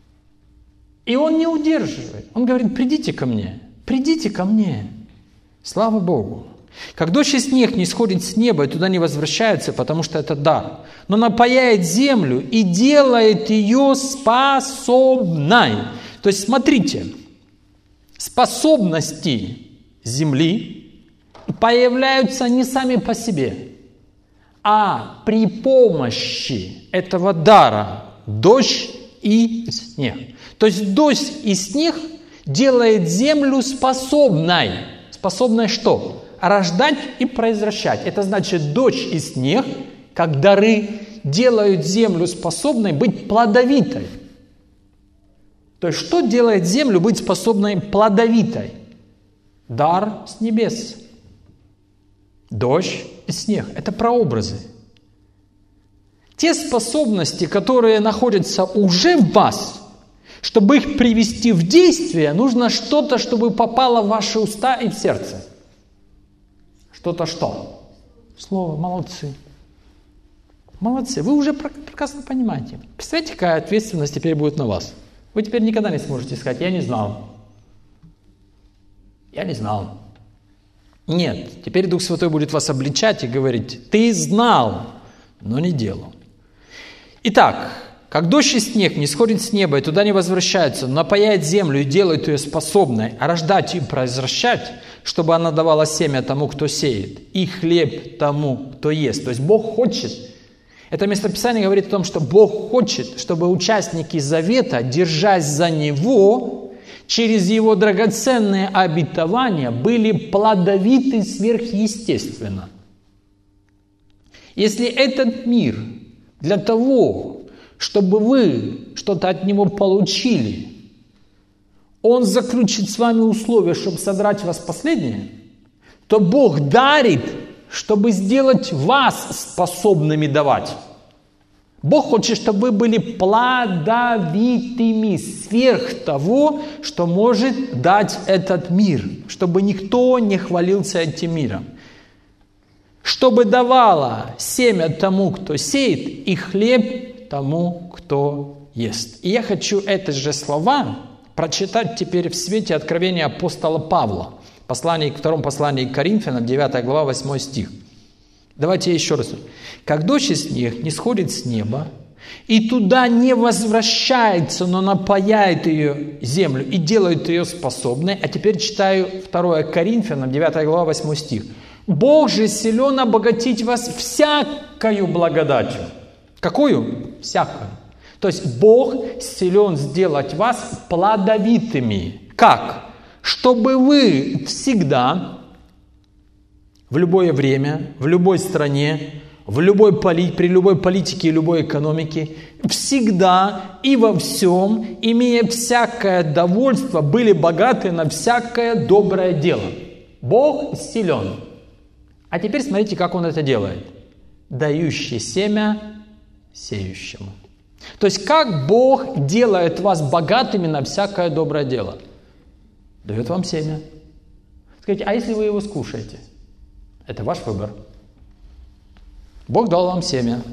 И Он не удерживает. Он говорит, придите ко мне. Придите ко мне. Слава Богу. Как дождь и снег не сходит с неба и туда не возвращается, потому что это дар, но напояет землю и делает ее способной. То есть, смотрите, способности земли появляются не сами по себе, а при помощи этого дара дождь и снег. То есть дождь и снег делает землю способной. Способной что? Рождать и произвращать. Это значит, дождь и снег, как дары, делают землю способной быть плодовитой. То есть, что делает землю быть способной плодовитой? Дар с небес. Дождь и снег. Это прообразы. те способности, которые находятся уже в вас, чтобы их привести в действие, нужно что-то, чтобы попало в ваши уста и в сердце. Что-то что? Слово. Молодцы. Молодцы. Вы уже прекрасно понимаете. Представляете, какая ответственность теперь будет на вас? Вы теперь никогда не сможете сказать: я не знал. Я не знал. Нет. Теперь Дух Святой будет вас обличать и говорить: ты знал, но не делал. Итак, как дождь и снег не сходит с неба и туда не возвращается, но напаяет землю и делает ее способной рождать и произвращать, чтобы она давала семя тому, кто сеет, и хлеб тому, кто ест. То есть Бог хочет. Это местописание говорит о том, что Бог хочет, чтобы участники завета, держась за Него, через Его драгоценные обетования, были плодовиты сверхъестественно. Если этот мир для того, чтобы вы что-то от него получили, он заключит с вами условия, чтобы содрать вас последнее, то Бог дарит, чтобы сделать вас способными давать. Бог хочет, чтобы вы были плодовитыми сверх того, что может дать этот мир, чтобы никто не хвалился этим миром. Чтобы давало семя тому, кто сеет, и хлеб тому, кто ест. И я хочу эти же слова прочитать теперь в свете откровения апостола Павла. Втором послании к Коринфянам, 9 глава, 8 стих. Давайте еще раз. «Как дождь и снег не сходит с неба, и туда не возвращается, но напаяет ее землю и делает ее способной». А теперь читаю 2 Коринфянам, 9 глава, 8 стих. «Бог же силен обогатить вас всякою благодатью». Какую? Всякую. То есть Бог силен сделать вас плодовитыми. Как? Чтобы вы всегда, в любое время, в любой стране, при любой политике и любой экономике, всегда и во всем, имея всякое довольство, были богаты на всякое доброе дело. Бог силен. А теперь смотрите, как Он это делает. Дающий семя сеющему. То есть, как Бог делает вас богатыми на всякое доброе дело? Дает вам семя. Скажите, а если вы его скушаете? Это ваш выбор. Бог дал вам семя.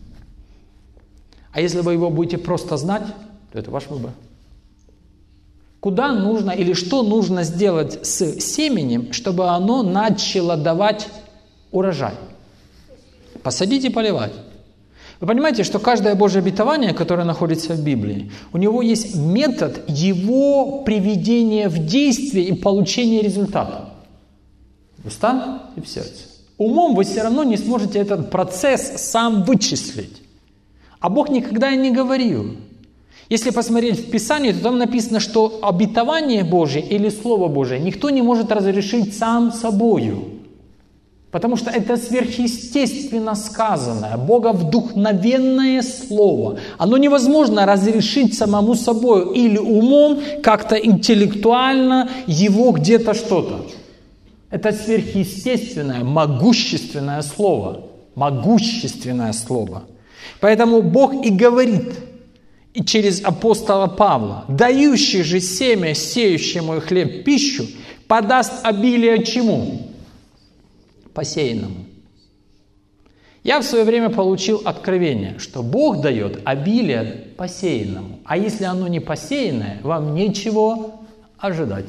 А если вы его будете просто знать, то это ваш выбор. Куда нужно или что нужно сделать с семенем, чтобы оно начало давать урожай? Посадить и поливать. Вы понимаете, что каждое Божье обетование, которое находится в Библии, у него есть метод его приведения в действие и получения результата. В уста и в сердце. Умом вы все равно не сможете этот процесс сам вычислить. А Бог никогда и не говорил. Если посмотреть в Писании, то там написано, что обетование Божие или Слово Божие никто не может разрешить сам собою. Потому что это сверхъестественно сказанное, боговдухновенное слово. Оно невозможно разрешить самому собой или умом, как-то интеллектуально его где-то что-то. Это сверхъестественное, могущественное слово. Могущественное слово. Поэтому Бог и говорит, и через апостола Павла: «Дающий же семя сеющему и хлеб пищу подаст обилие чему?» Посеянному. Я в свое время получил откровение, что Бог дает обилие посеянному. А если оно не посеянное, вам нечего ожидать.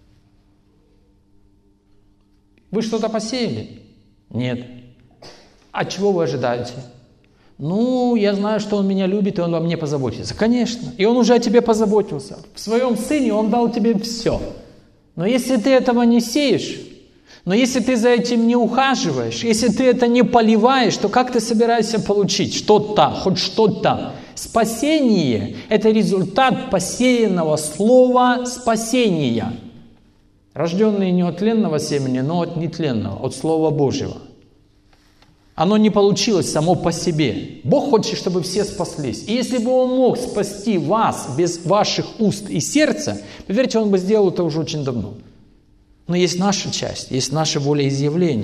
Вы что-то посеяли? Нет. А чего вы ожидаете? Я знаю, что Он меня любит, и Он обо мне позаботится. Конечно. И Он уже о тебе позаботился. В Своем Сыне Он дал тебе все. Но если ты этого не сеешь, но если ты за этим не ухаживаешь, если ты это не поливаешь, то как ты собираешься получить что-то, хоть что-то? Спасение – это результат посеянного слова спасения, рожденный не от тленного семени, но от нетленного, от Слова Божьего. Оно не получилось само по себе. Бог хочет, чтобы все спаслись. И если бы Он мог спасти вас без ваших уст и сердца, поверьте, Он бы сделал это уже очень давно. Но есть наша часть, есть наше волеизъявление.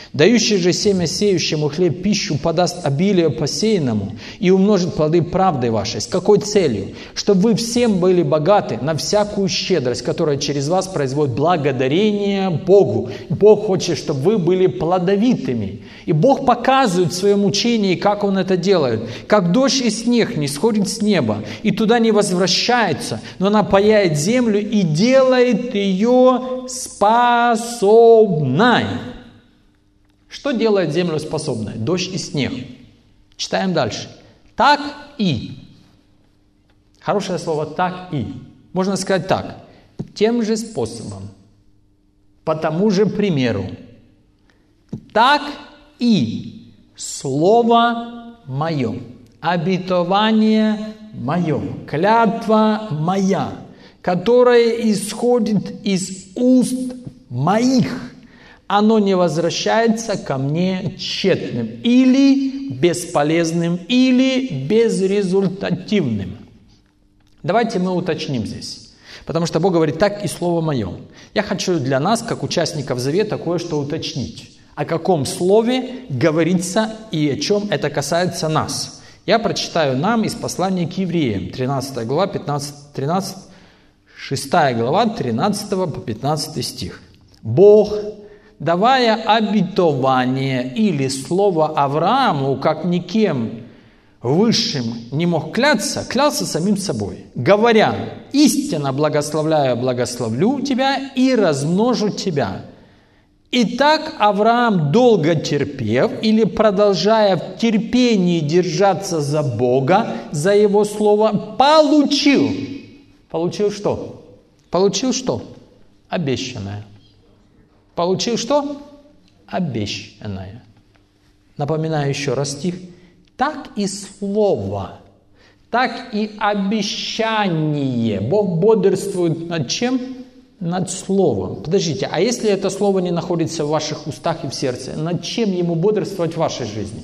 Дающий же семя сеющему хлеб пищу подаст обилие посеянному и умножит плоды правды вашей. С какой целью? Чтобы вы всем были богаты на всякую щедрость, которая через вас производит благодарение Богу. Бог хочет, чтобы вы были плодовитыми. И Бог показывает в своем учении, как Он это делает. Как дождь и снег не сходит с неба и туда не возвращается, но напояет землю и делает ее способной. Что делает землю способной? Дождь и снег. Читаем дальше. Так и. Хорошее слово «так и». Можно сказать так. Тем же способом, по тому же примеру. Так и Слово Мое, обетование Мое, клятва Моя, которая исходит из уст Моих, оно не возвращается ко мне тщетным, или бесполезным, или безрезультативным. Давайте мы уточним здесь. Потому что Бог говорит, так и Слово Мое. Я хочу для нас, как участников Завета, кое-что уточнить. О каком слове говорится и о чем это касается нас. Я прочитаю нам из послания к евреям, 13 глава, 6 глава, 13 по 15 стих. Бог, давая обетование или слово Аврааму, как никем высшим не мог кляться, клялся самим собой, говоря, истинно благословляю, благословлю тебя и размножу тебя. Итак, Авраам, долго терпев или продолжая в терпении держаться за Бога, за Его Слово, получил. Получил что? Получил что? Обещанное. Получил что? Обещанное. Напоминаю еще раз стих. Так и слово, так и обещание. Бог бодрствует над чем? Над словом. Подождите, а если это слово не находится в ваших устах и в сердце, над чем ему бодрствовать в вашей жизни?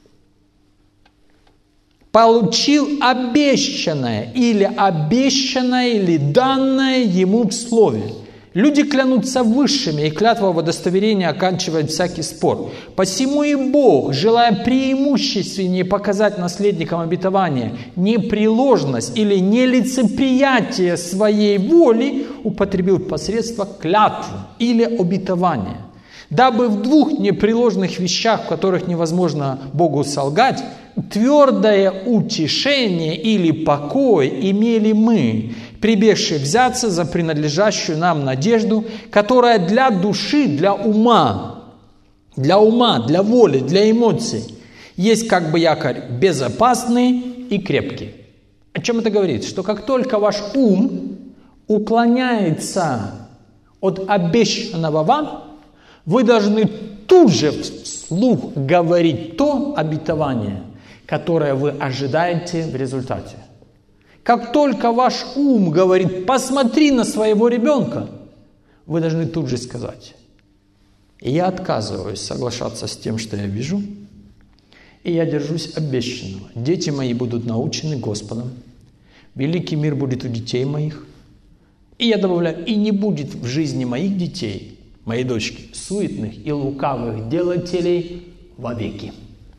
Получил обещанное, или данное ему в слове. Люди клянутся высшими, и клятва в удостоверении оканчивает всякий спор. Посему и Бог, желая преимущественнее показать наследникам обетования непреложность или нелицеприятие своей воли, употребил посредство клятвы или обетования, дабы в двух непреложных вещах, в которых невозможно Богу солгать, твердое утешение или покой имели мы, прибегшие взяться за принадлежащую нам надежду, которая для души, для ума, для воли, для эмоций есть как бы якорь безопасный и крепкий. О чем это говорит? Что как только ваш ум уклоняется от обещанного вам, вы должны тут же вслух говорить то обетование, которое вы ожидаете в результате. Как только ваш ум говорит, посмотри на своего ребенка, вы должны тут же сказать, я отказываюсь соглашаться с тем, что я вижу, и я держусь обещанного. Дети мои будут научены Господом, великий мир будет у детей моих, и я добавляю, и не будет в жизни моих детей, моей дочки, суетных и лукавых делателей вовеки.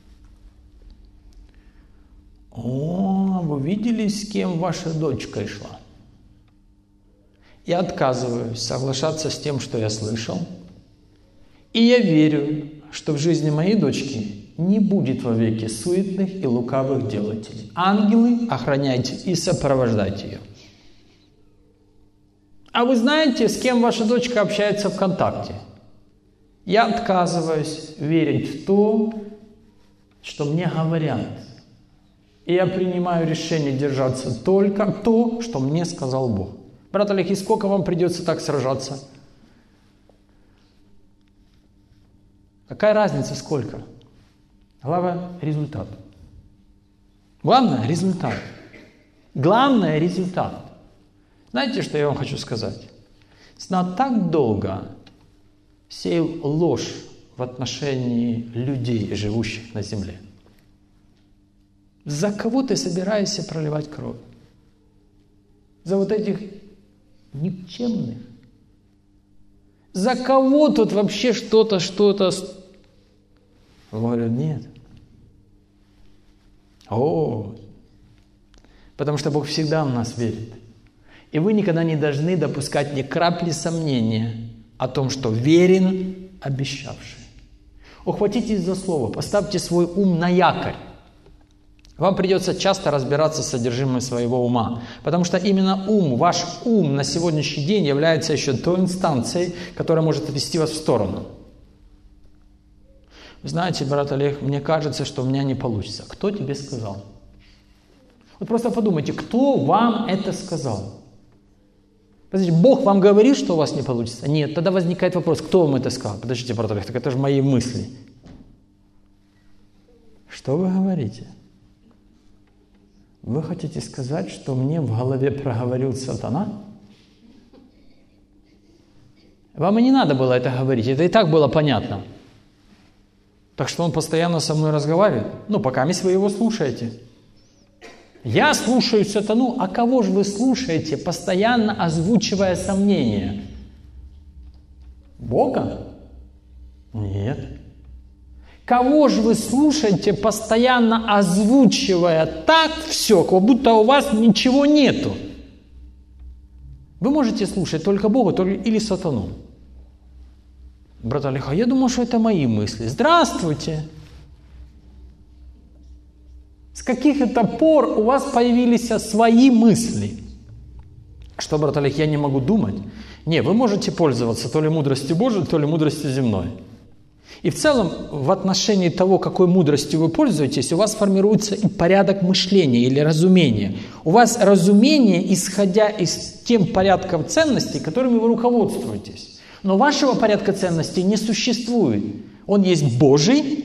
О, вы видели, с кем ваша дочка шла? Я отказываюсь соглашаться с тем, что я слышал. И я верю, что в жизни моей дочки не будет вовеки суетных и лукавых делателей. Ангелы, охраняйте и сопровождайте ее. А вы знаете, с кем ваша дочка общается ВКонтакте? Я отказываюсь верить в то, что мне говорят. И я принимаю решение держаться только то, что мне сказал Бог. Брат Олег, и сколько вам придется так сражаться? Какая разница, сколько? Главное – результат. Главное – результат. Главное – результат. Знаете, что я вам хочу сказать? Сатана так долго сеял ложь в отношении людей, живущих на земле. За кого ты собираешься проливать кровь? За вот этих никчемных? За кого тут вообще что-то Он говорит, нет. Потому что Бог всегда в нас верит. И вы никогда не должны допускать ни капли сомнения о том, что верен обещавший. Ухватитесь за слово, поставьте свой ум на якорь. Вам придется часто разбираться с содержимым своего ума, потому что именно ваш ум на сегодняшний день является еще той инстанцией, которая может отвести вас в сторону. Вы знаете, брат Олег, мне кажется, что у меня не получится. Кто тебе сказал? Вот просто подумайте, кто вам это сказал? Подождите, Бог вам говорит, что у вас не получится? Нет, тогда возникает вопрос, кто вам это сказал? Подождите, брат Олег, так это же мои мысли. Что вы говорите? Вы хотите сказать, что мне в голове проговорил сатана? Вам и не надо было это говорить, это и так было понятно. Так что он постоянно со мной разговаривает. Пока вы его слушаете. Я слушаю сатану, а кого же вы слушаете, постоянно озвучивая сомнения? Бога? Нет. Кого же вы слушаете, постоянно озвучивая так все, как будто у вас ничего нету? Вы можете слушать только Бога или сатану. Брат Олег, я думал, что это мои мысли. Здравствуйте! С каких это пор у вас появились свои мысли? Что, брат Олег, я не могу думать? Не, вы можете пользоваться то ли мудростью Божией, то ли мудростью земной. И в целом, в отношении того, какой мудростью вы пользуетесь, у вас формируется и порядок мышления или разумения. У вас разумение, исходя из тем порядком ценностей, которыми вы руководствуетесь. Но вашего порядка ценностей не существует. Он есть Божий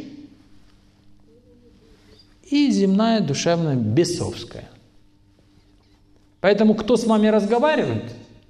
и земная, душевная, бесовская. Поэтому, кто с вами разговаривает,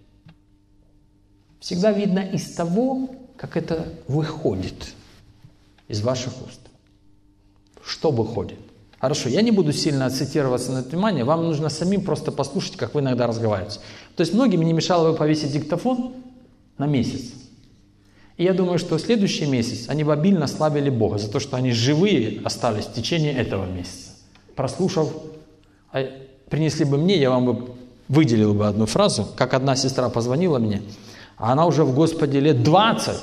всегда видно из того, как это выходит из ваших уст. Что выходит? Хорошо, я не буду сильно цитироваться на это внимание, вам нужно самим просто послушать, как вы иногда разговариваете. То есть многим не мешало бы повесить диктофон на месяц. И я думаю, что следующий месяц они бы обильно славили Бога за то, что они живые остались в течение этого месяца. Прослушав, принесли бы мне, я вам бы выделил бы одну фразу, как одна сестра позвонила мне, а она уже в Господе лет 20.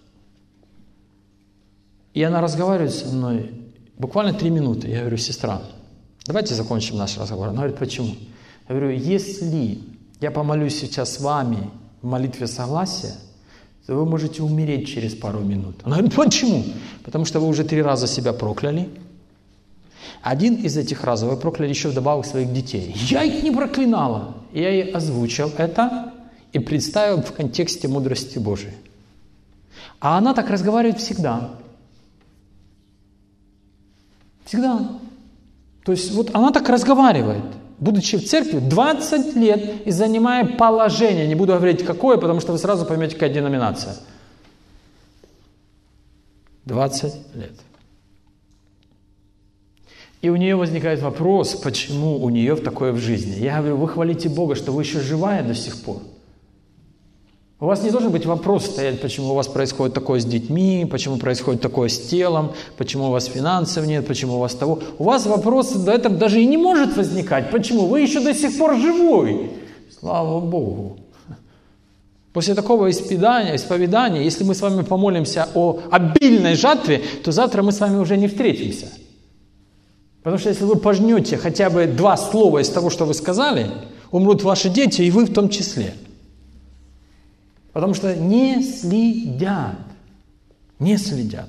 И она разговаривает со мной буквально 3 минуты. Я говорю, сестра, давайте закончим наш разговор. Она говорит, почему? Я говорю, если я помолюсь сейчас с вами в молитве согласия, то вы можете умереть через пару минут. Она говорит, почему? Потому что вы уже 3 раза себя прокляли. Один из этих разов вы прокляли еще вдобавок своих детей. Я их не проклинала. Я ей озвучил это и представил в контексте мудрости Божией. А она так разговаривает всегда. Всегда. То есть вот она так разговаривает, будучи в церкви 20 лет и занимая положение. Не буду говорить какое, потому что вы сразу поймете, какая деноминация. 20 лет. И у нее возникает вопрос, почему у нее такое в жизни. Я говорю, вы хвалите Бога, что вы еще живая до сих пор. У вас не должен быть вопрос стоять, почему у вас происходит такое с детьми, почему происходит такое с телом, почему у вас финансов нет, почему у вас того. У вас вопрос до этого даже и не может возникать. Почему? Вы еще до сих пор живой. Слава Богу. После такого исповедания, если мы с вами помолимся о обильной жатве, то завтра мы с вами уже не встретимся. Потому что если вы пожнете хотя бы 2 слова из того, что вы сказали, умрут ваши дети, и вы в том числе. Потому что не следят. Не следят.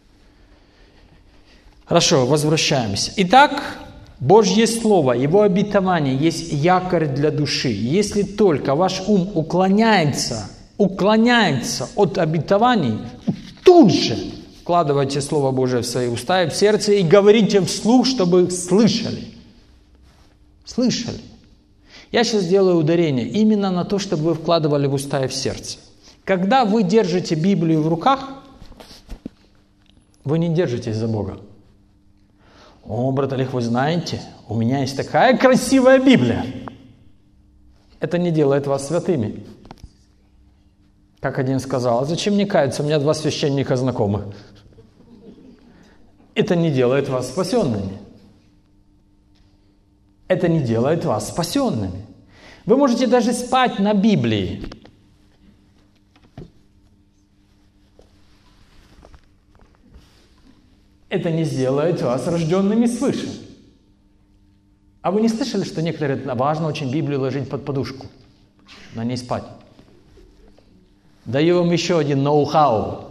Хорошо, возвращаемся. Итак, Божье Слово, Его обетование есть якорь для души. Если только ваш ум уклоняется от обетований, тут же вкладывайте Слово Божие в свои уста и в сердце и говорите вслух, чтобы слышали. Слышали. Я сейчас делаю ударение именно на то, чтобы вы вкладывали в уста и в сердце. Когда вы держите Библию в руках, вы не держитесь за Бога. О, брат Олег, вы знаете, у меня есть такая красивая Библия. Это не делает вас святыми. Как один сказал, а зачем мне каяться, у меня 2 священника знакомых. это не делает вас спасенными. Это не делает вас спасенными. Вы можете даже спать на Библии. Это не сделает вас рожденными свыше. А вы не слышали, что некоторые говорят, важно очень Библию ложить под подушку, на ней спать? Даю вам еще один ноу-хау.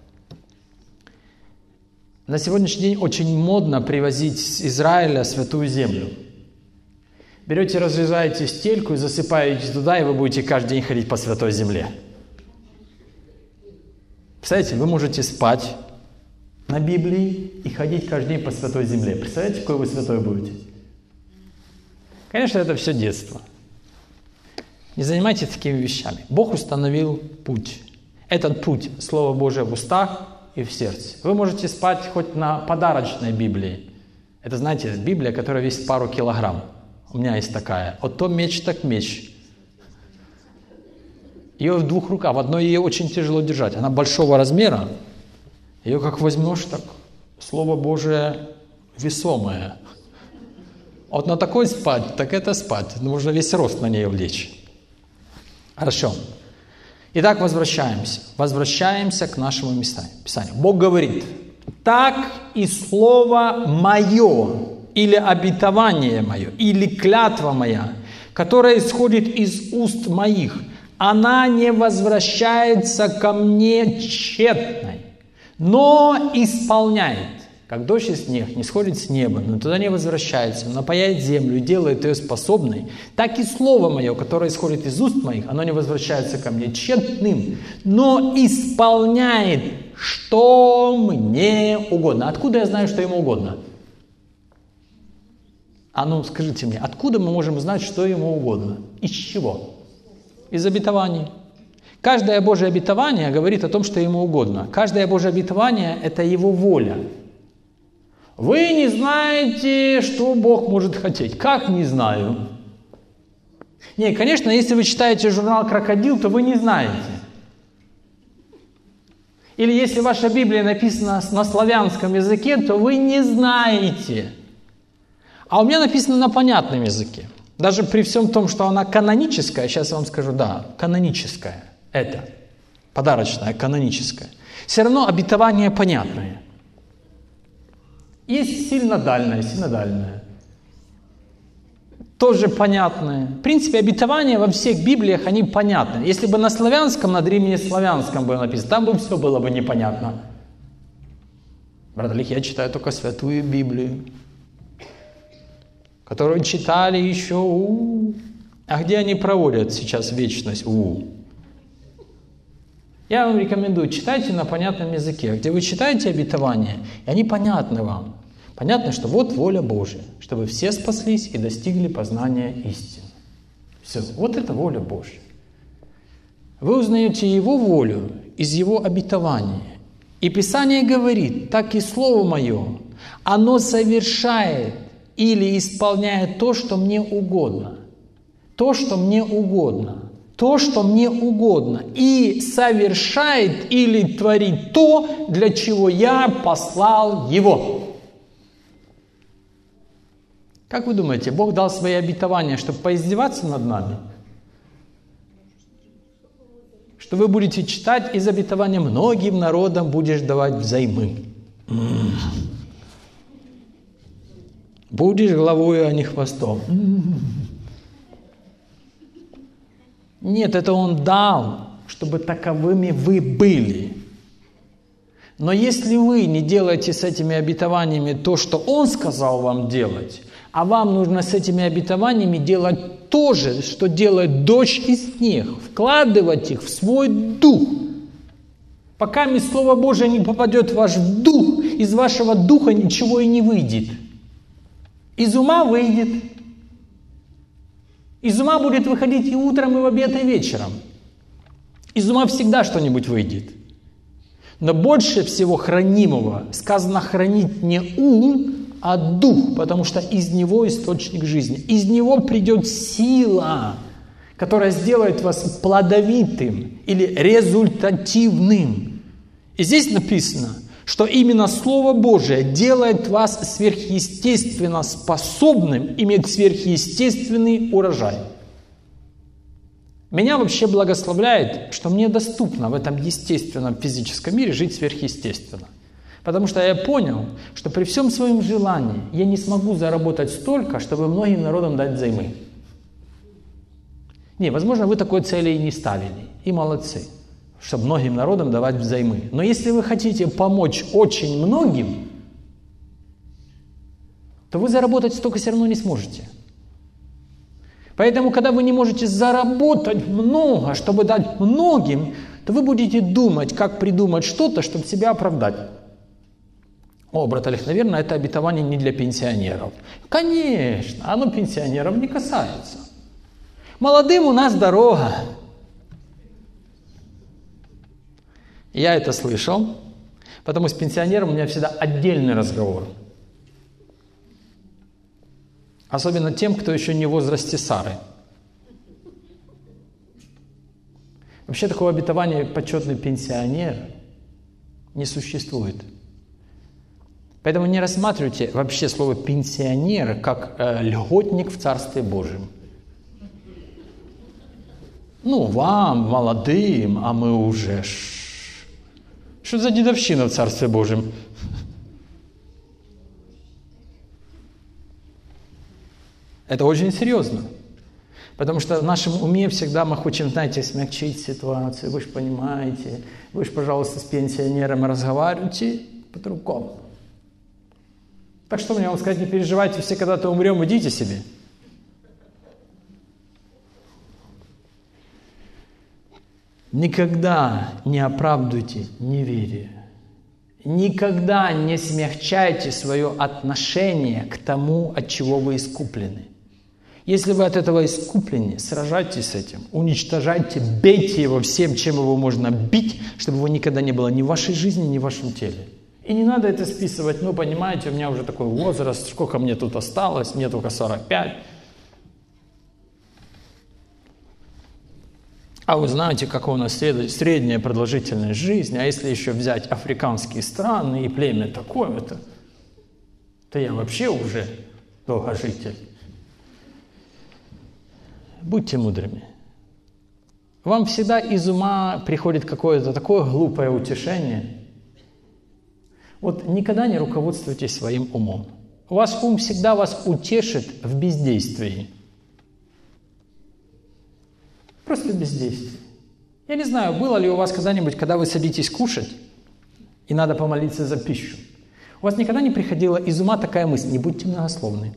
На сегодняшний день очень модно привозить с Израиля святую землю. Берете, разрезаете стельку и засыпаете туда, и вы будете каждый день ходить по святой земле. Представляете, вы можете спать на Библии и ходить каждый день по святой земле. Представляете, какой вы святой будете? Конечно, это все детство. Не занимайтесь такими вещами. Бог установил путь. Этот путь – Слово Божие в устах и в сердце. Вы можете спать хоть на подарочной Библии. Это, знаете, Библия, которая весит пару килограмм. У меня есть такая. Вот то меч, так меч. Ее в двух руках. В одной ее очень тяжело держать. Она большого размера. Ее как возьмешь, так Слово Божие весомое. Вот на такой спать, так это спать. Нужно весь рост на нее влечь. Хорошо. Итак, возвращаемся. Возвращаемся к нашему Писанию. Бог говорит, так и слово мое, или обетование мое, или клятва моя, которая исходит из уст моих, она не возвращается ко мне тщетной, но исполняет. Как дождь и снег не сходит с неба, но туда не возвращается, напояет землю и делает ее способной, так и слово мое, которое исходит из уст моих, оно не возвращается ко мне тщетным, но исполняет, что мне угодно. Откуда я знаю, что ему угодно? А ну скажите мне, откуда мы можем знать, что ему угодно? Из чего? Из обетований. Каждое Божье обетование говорит о том, что ему угодно. Каждое Божье обетование – это его воля. Вы не знаете, что Бог может хотеть. Как не знаю? Не, конечно, если вы читаете журнал «Крокодил», то вы не знаете. Или если ваша Библия написана на славянском языке, то вы не знаете. А у меня написано на понятном языке. Даже при всем том, что она каноническая, сейчас я вам скажу, да, каноническая. Это подарочная, каноническая. Все равно обетование понятное. Есть синодальное. Тоже понятное. В принципе, обетования во всех Библиях, они понятны. Если бы на славянском, на древнеславянском было написано, там бы все было бы непонятно. Брат Олег, я читаю только Святую Библию, которую читали еще. А где они проводят сейчас вечность? Я вам рекомендую, читайте на понятном языке. Где вы читаете обетования, и они понятны вам. Понятно, что вот воля Божья, чтобы все спаслись и достигли познания истины. Все, вот это воля Божья. Вы узнаете Его волю из Его обетования. И Писание говорит, так и Слово Мое, оно совершает или исполняет то, что мне угодно. То, что мне угодно. То, что мне угодно. И совершает или творит то, для чего я послал Его. Как вы думаете, Бог дал свои обетования, чтобы поиздеваться над нами? Что вы будете читать из обетования многим народам будешь давать взаймы. Будешь главою, а не хвостом. Нет, это Он дал, чтобы таковыми вы были. Но если вы не делаете с этими обетованиями то, что Он сказал вам делать, а вам нужно с этими обетованиями делать то же, что делает дождь и снег, вкладывать их в свой дух. Пока Слово Божие не попадет в ваш дух, из вашего духа ничего и не выйдет. Из ума выйдет. Из ума будет выходить и утром, и в обед, и вечером. Из ума всегда что-нибудь выйдет. Но больше всего хранимого сказано хранить не ум, а дух, потому что из него источник жизни. Из него придет сила, которая сделает вас плодовитым или результативным. И здесь написано, что именно Слово Божие делает вас сверхъестественно способным иметь сверхъестественный урожай. Меня вообще благословляет, что мне доступно в этом естественном физическом мире жить сверхъестественно. Потому что я понял, что при всем своем желании я не смогу заработать столько, чтобы многим народам дать взаймы. Не, возможно, вы такой цели и не ставили. И молодцы, чтобы многим народам давать взаймы. Но если вы хотите помочь очень многим, то вы заработать столько все равно не сможете. Поэтому, когда вы не можете заработать много, чтобы дать многим, то вы будете думать, как придумать что-то, чтобы себя оправдать. О, брат Олег, наверное, это обетование не для пенсионеров. Конечно, оно пенсионеров не касается. Молодым у нас дорога. Я это слышал, потому что с пенсионером у меня всегда отдельный разговор. Особенно тем, кто еще не в возрасте Сары. Вообще такого обетования почетный пенсионер не существует. Поэтому не рассматривайте вообще слово «пенсионер» как льготник в Царстве Божьем. Ну, вам, молодым, а мы уже... Что за дедовщина в Царстве Божьем? Это очень серьезно. Потому что в нашем уме всегда мы хотим, знаете, смягчить ситуацию. Вы же понимаете, вы же, пожалуйста, с пенсионером разговаривайте по-другому. Так что мне вам сказать, не переживайте, все когда-то умрем, идите себе. Никогда не оправдывайте неверие. Никогда не смягчайте свое отношение к тому, от чего вы искуплены. Если вы от этого искуплены, сражайтесь с этим, уничтожайте, бейте его всем, чем его можно бить, чтобы его никогда не было ни в вашей жизни, ни в вашем теле. И не надо это списывать, ну, понимаете, у меня уже такой возраст, сколько мне тут осталось, мне только 45. А вы знаете, какая у нас средняя продолжительность жизни, а если еще взять африканские страны и племя такое-то, то я вообще уже долгожитель. Будьте мудрыми. Вам всегда из ума приходит какое-то такое глупое утешение. Вот никогда не руководствуйтесь своим умом. Ваш ум всегда вас утешит в бездействии. Просто бездействие. Я не знаю, было ли у вас когда-нибудь, когда вы садитесь кушать, и надо помолиться за пищу. У вас никогда не приходила из ума такая мысль: не будьте многословны.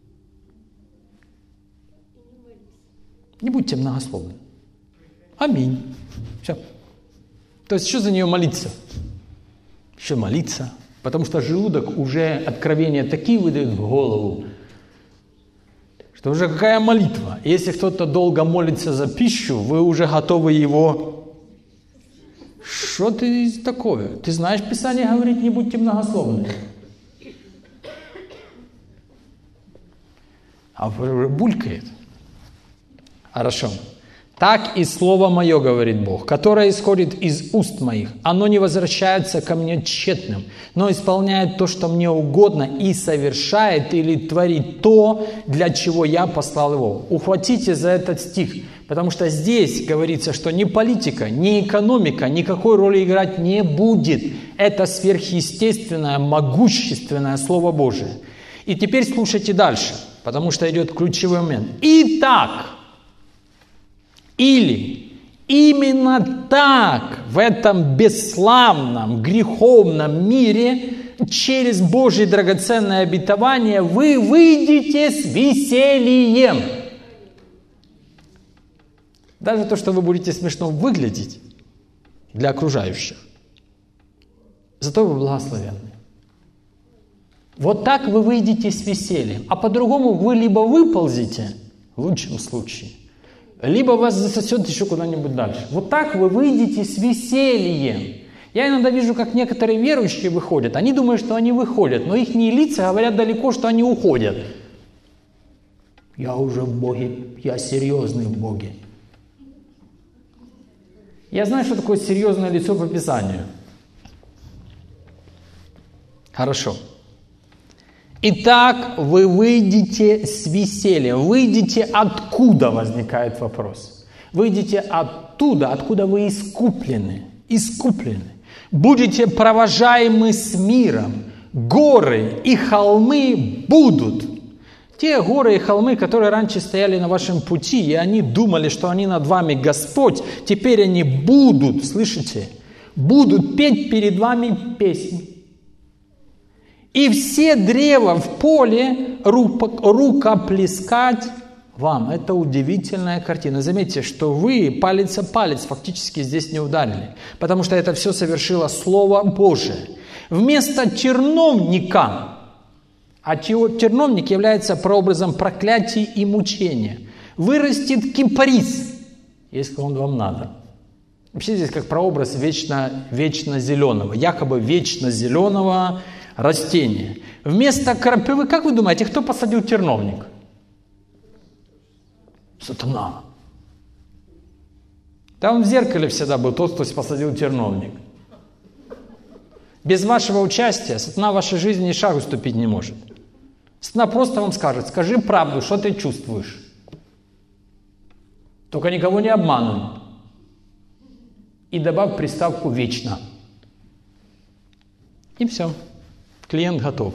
Не будьте многословны. Аминь. Все. То есть, что за нее молиться? Еще молиться. Потому что желудок уже откровения такие выдает в голову, что уже какая молитва. Если кто-то долго молится за пищу, вы уже готовы его... Что ты такое? Ты знаешь, Писание говорит, не будьте многословны. А булькает. Хорошо. Так и слово мое, говорит Бог, которое исходит из уст моих, оно не возвращается ко мне тщетным, но исполняет то, что мне угодно, и совершает или творит то, для чего я послал его. Ухватите за этот стих, потому что здесь говорится, что ни политика, ни экономика никакой роли играть не будет. Это сверхъестественное, могущественное Слово Божие. И теперь слушайте дальше, потому что идет ключевой момент. Итак, или именно так в этом бесславном, греховном мире через Божье драгоценное обетование вы выйдете с весельем. Даже то, что вы будете смешно выглядеть для окружающих, зато вы благословенны. Вот так вы выйдете с весельем. А по-другому вы либо выползете, в лучшем случае, либо вас засосет еще куда-нибудь дальше. Вот так вы выйдете с весельем. Я иногда вижу, как некоторые верующие выходят. Они думают, что они выходят, но их лица говорят далеко, что они уходят. Я уже в Боге, я серьезный в Боге. Я знаю, что такое серьезное лицо по Писанию. Хорошо. Итак, вы выйдете с веселья. Выйдете откуда, возникает вопрос. Выйдете оттуда, откуда вы искуплены. Искуплены. Будете провожаемы с миром. Горы и холмы будут. Те горы и холмы, которые раньше стояли на вашем пути, и они думали, что они над вами Господь, теперь они будут, слышите, будут петь перед вами песни. И все древа в поле рукоплескать вам. Это удивительная картина. Заметьте, что вы палец о палец фактически здесь не ударили, потому что это все совершило Слово Божие. Вместо терновника, а терновник является прообразом проклятий и мучения, вырастет кипарис, если он вам надо. Вообще здесь как прообраз вечно зеленого, якобы вечно зеленого растения. Вместо крапивы, как вы думаете, кто посадил терновник? Сатана. Там в зеркале всегда был тот, кто посадил терновник. Без вашего участия сатана в вашей жизни ни шагу ступить не может. Сатана просто вам скажет: скажи правду, что ты чувствуешь. Только никого не обманывай. И добавь приставку «вечно». И все. Клиент готов.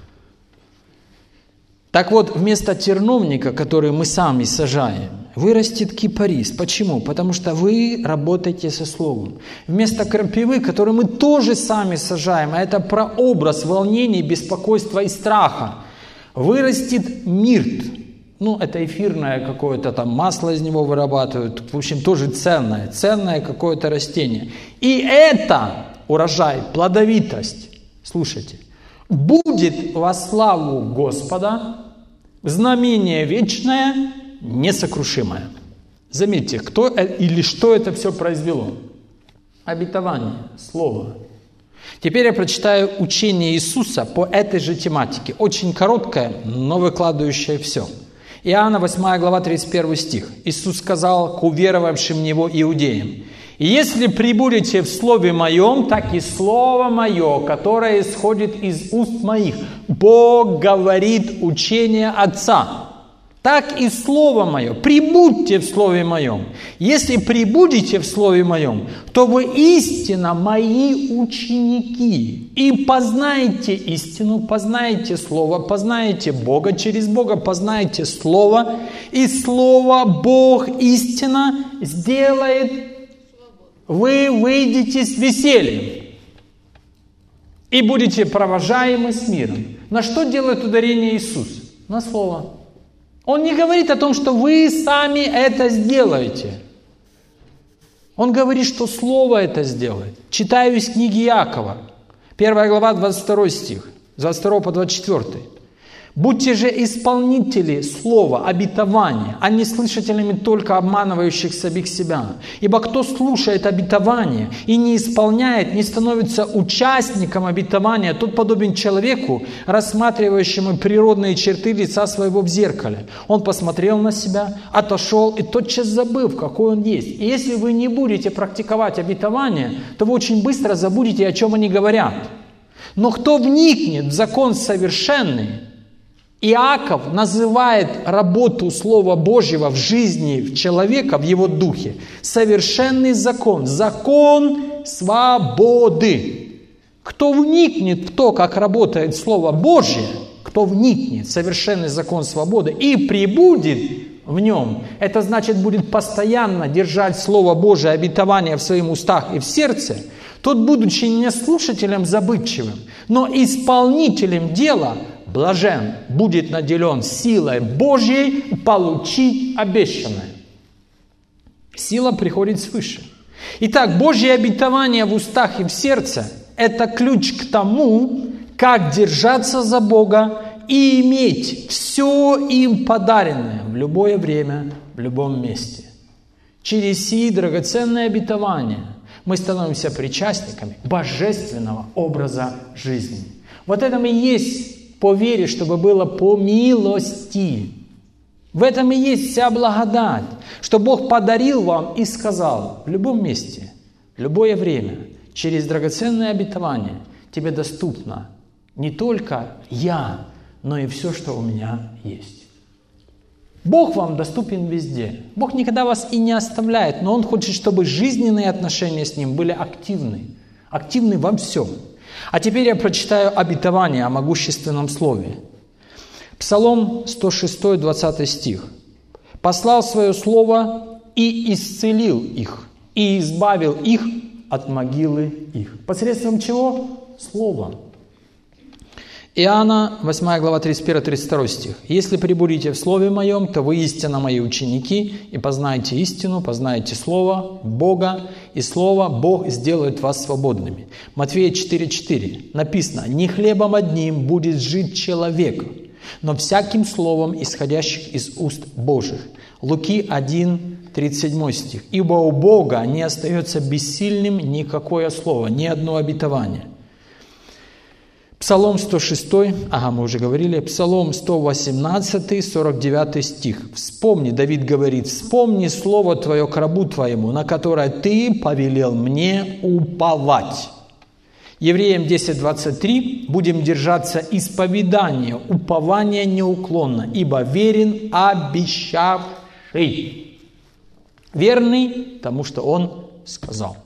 Так вот, вместо терновника, который мы сами сажаем, вырастет кипарис. Почему? Потому что вы работаете со Словом. Вместо крапивы, которую мы тоже сами сажаем, а это прообраз волнений, беспокойства и страха, вырастет мирт. Ну, это эфирное какое-то там масло из него вырабатывают. В общем, тоже ценное какое-то растение. И это урожай, плодовитость. Слушайте. Будет во славу Господа знамение вечное, несокрушимое. Заметьте, кто или что это все произвело? Обетование, Слово. Теперь я прочитаю учение Иисуса по этой же тематике. Очень короткое, но выкладывающее все. Иоанна 8 глава 31 стих. Иисус сказал к уверовавшим в Него иудеям: «Если пребудете в Слове Моем, так и Слово Мое, которое исходит из уст Моих». Бог говорит учение Отца. Так и Слово Мое. Пребудьте в Слове Моем. Если пребудете в Слове Моем, то вы истинно Мои ученики. И познаете истину, познаете Слово, познаете Бога, через Бога познаете Слово. И Слово Бог истина сделает, вы выйдете с весельем. И будете провожаемы с миром. На что делает ударение Иисус? На Слово. Он не говорит о том, что вы сами это сделаете. Он говорит, что Слово это сделает. Читаю из книги Иакова, 1 глава, 22 стих, с 22 по 24. «Будьте же исполнители слова, обетования, а не слышателями только обманывающих самих себя. Ибо кто слушает обетование и не исполняет, не становится участником обетования, тот подобен человеку, рассматривающему природные черты лица своего в зеркале. Он посмотрел на себя, отошел и тотчас забыл, какой он есть. И если вы не будете практиковать обетование, то вы очень быстро забудете, о чем они говорят. Но кто вникнет в закон совершенный, Иаков называет работу Слова Божьего в жизни человека, в его духе, совершенный закон, закон свободы. Кто вникнет в то, как работает Слово Божье, кто вникнет в совершенный закон свободы и пребудет в нем, это значит, будет постоянно держать Слово Божие, обетование в своих устах и в сердце, тот, будучи не слушателем забытчивым, но исполнителем дела, блажен, будет наделен силой Божьей получить обещанное. Сила приходит свыше. Итак, Божье обетование в устах и в сердце – это ключ к тому, как держаться за Бога и иметь все им подаренное в любое время, в любом месте. Через сии драгоценное обетование мы становимся причастниками божественного образа жизни. Вот это и есть по вере, чтобы было по милости. В этом и есть вся благодать, что Бог подарил вам и сказал: в любом месте, в любое время, через драгоценное обетование тебе доступно Не только я, но и все, что у меня есть. Бог вам доступен везде. Бог никогда вас и не оставляет, но Он хочет, чтобы жизненные отношения с Ним были активны. Активны во всем. А теперь я прочитаю обетование о могущественном слове. Псалом 106, 20 стих. «Послал свое слово и исцелил их, и избавил их от могилы их». Посредством чего? Слова. Иоанна, 8 глава, 31-32 стих. «Если пребудете в Слове Моем, то вы истинно Мои ученики, и познаете истину, познаете Слово Бога, и Слово Бог сделает вас свободными». Матфея 4:4 написано: «Не хлебом одним будет жить человек, но всяким словом, исходящим из уст Божьих». Луки 1:37 стих. «Ибо у Бога не остается бессильным никакое слово, ни одно обетование». Псалом 106, мы уже говорили, Псалом 118, 49 стих. «Вспомни», Давид говорит, «вспомни слово Твое к рабу Твоему, на которое Ты повелел мне уповать». Евреям 10:23 «Будем держаться исповедания, упования неуклонно, ибо верен обещавший». Верный тому, что Он сказал.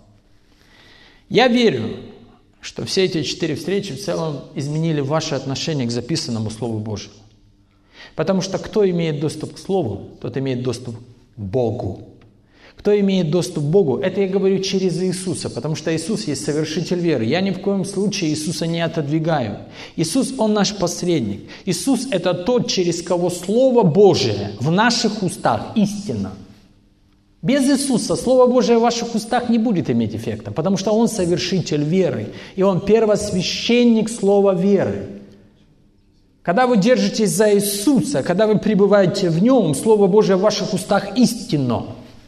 Я верю, что все эти 4 встречи в целом изменили ваше отношение к записанному Слову Божьему. Потому что кто имеет доступ к Слову, тот имеет доступ к Богу. Кто имеет доступ к Богу, это я говорю через Иисуса, потому что Иисус есть совершитель веры. Я ни в коем случае Иисуса не отодвигаю. Иисус, Он наш посредник. Иисус – это тот, через кого Слово Божие в наших устах истина. Без Иисуса Слово Божие в ваших устах не будет иметь эффекта, потому что Он совершитель веры, и Он первосвященник Слова веры. Когда вы держитесь за Иисуса, когда вы пребываете в Нем, Слово Божие в ваших устах истинно.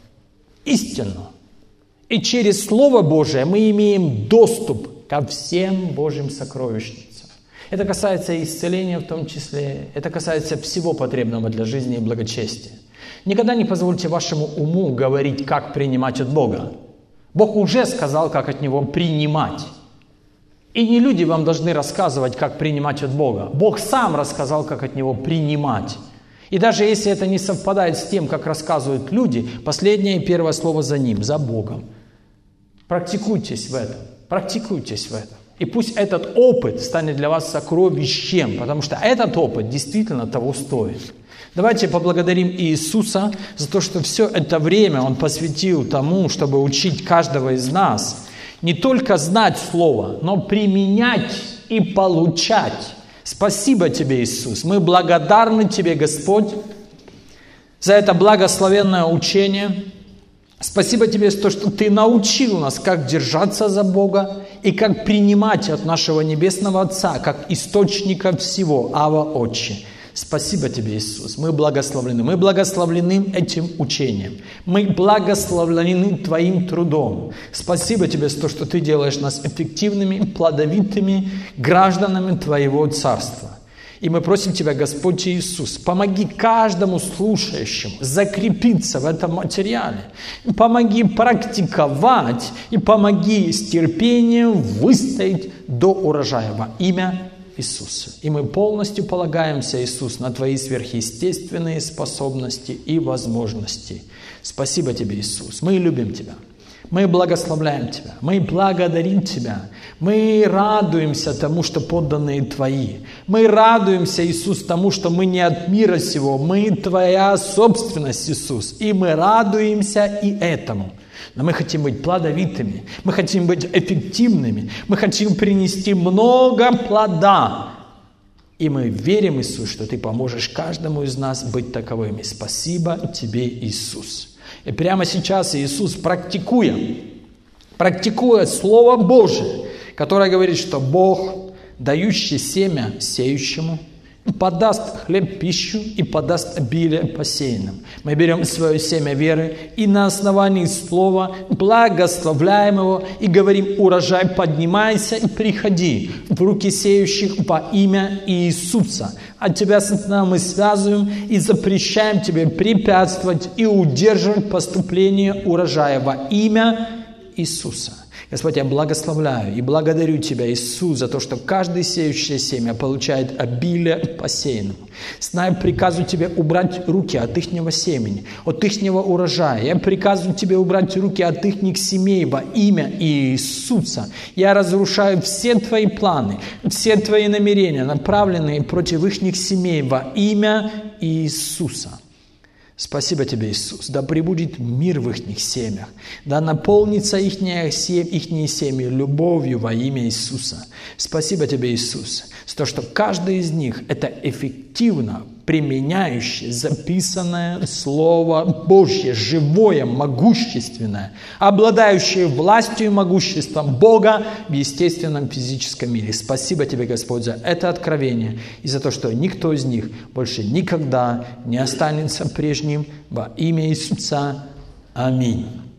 Истинно. И через Слово Божие мы имеем доступ ко всем Божьим сокровищницам. Это касается исцеления в том числе, это касается всего потребного для жизни и благочестия. Никогда не позвольте вашему уму говорить, как принимать от Бога. Бог уже сказал, как от Него принимать. И не люди вам должны рассказывать, как принимать от Бога. Бог сам рассказал, как от Него принимать. И даже если это не совпадает с тем, как рассказывают люди, последнее и первое слово за Ним, за Богом. Практикуйтесь в этом. Практикуйтесь в этом. И пусть этот опыт станет для вас сокровищем, потому что этот опыт действительно того стоит. Давайте поблагодарим Иисуса за то, что все это время Он посвятил тому, чтобы учить каждого из нас не только знать Слово, но применять и получать. Спасибо Тебе, Иисус. Мы благодарны Тебе, Господь, за это благословенное учение. Спасибо Тебе за то, что Ты научил нас, как держаться за Бога и как принимать от нашего Небесного Отца, как источника всего, Ава Отче. Спасибо Тебе, Иисус. Мы благословлены. Мы благословлены этим учением. Мы благословлены Твоим трудом. Спасибо Тебе за то, что Ты делаешь нас эффективными, плодовитыми гражданами Твоего Царства. И мы просим Тебя, Господь Иисус, помоги каждому слушающему закрепиться в этом материале. Помоги практиковать и помоги с терпением выстоять до урожая во имя Иисуса. И мы полностью полагаемся, Иисус, на Твои сверхъестественные способности и возможности. Спасибо Тебе, Иисус. Мы любим Тебя. Мы благословляем Тебя. Мы благодарим Тебя. Мы радуемся тому, что подданные Твои. Мы радуемся, Иисус, тому, что мы не от мира сего. Мы Твоя собственность, Иисус. И мы радуемся и этому. Но мы хотим быть плодовитыми, мы хотим быть эффективными, мы хотим принести много плода. И мы верим, Иисус, что Ты поможешь каждому из нас быть таковыми. Спасибо Тебе, Иисус. И прямо сейчас, Иисус, практикуя Слово Божие, которое говорит, что Бог, дающий семя сеющему, подаст хлеб пищу и подаст обилие посеянным. Мы берем свое семя веры и на основании слова благословляем его и говорим: урожай, поднимайся и приходи в руки сеющих во имя Иисуса. От Тебя, Сатана, мы связываем и запрещаем Тебе препятствовать и удерживать поступление урожая во имя Иисуса. Господь, я благословляю и благодарю Тебя, Иисус, за то, что каждый сеющее семя получает обилие посеянного. Знаю, приказываю Тебе убрать руки от ихнего семени, от ихнего урожая. Я приказываю Тебе убрать руки от ихних семей во имя Иисуса. Я разрушаю все Твои планы, все Твои намерения, направленные против ихних семей во имя Иисуса. Спасибо Тебе, Иисус. Да пребудет мир в их семьях. Да наполнится их семьи любовью во имя Иисуса. Спасибо Тебе, Иисус, за то, что каждый из них – это эффективно применяющее записанное Слово Божье, живое, могущественное, обладающее властью и могуществом Бога в естественном физическом мире. Спасибо Тебе, Господь, за это откровение и за то, что никто из них больше никогда не останется прежним во имя Иисуса. Аминь.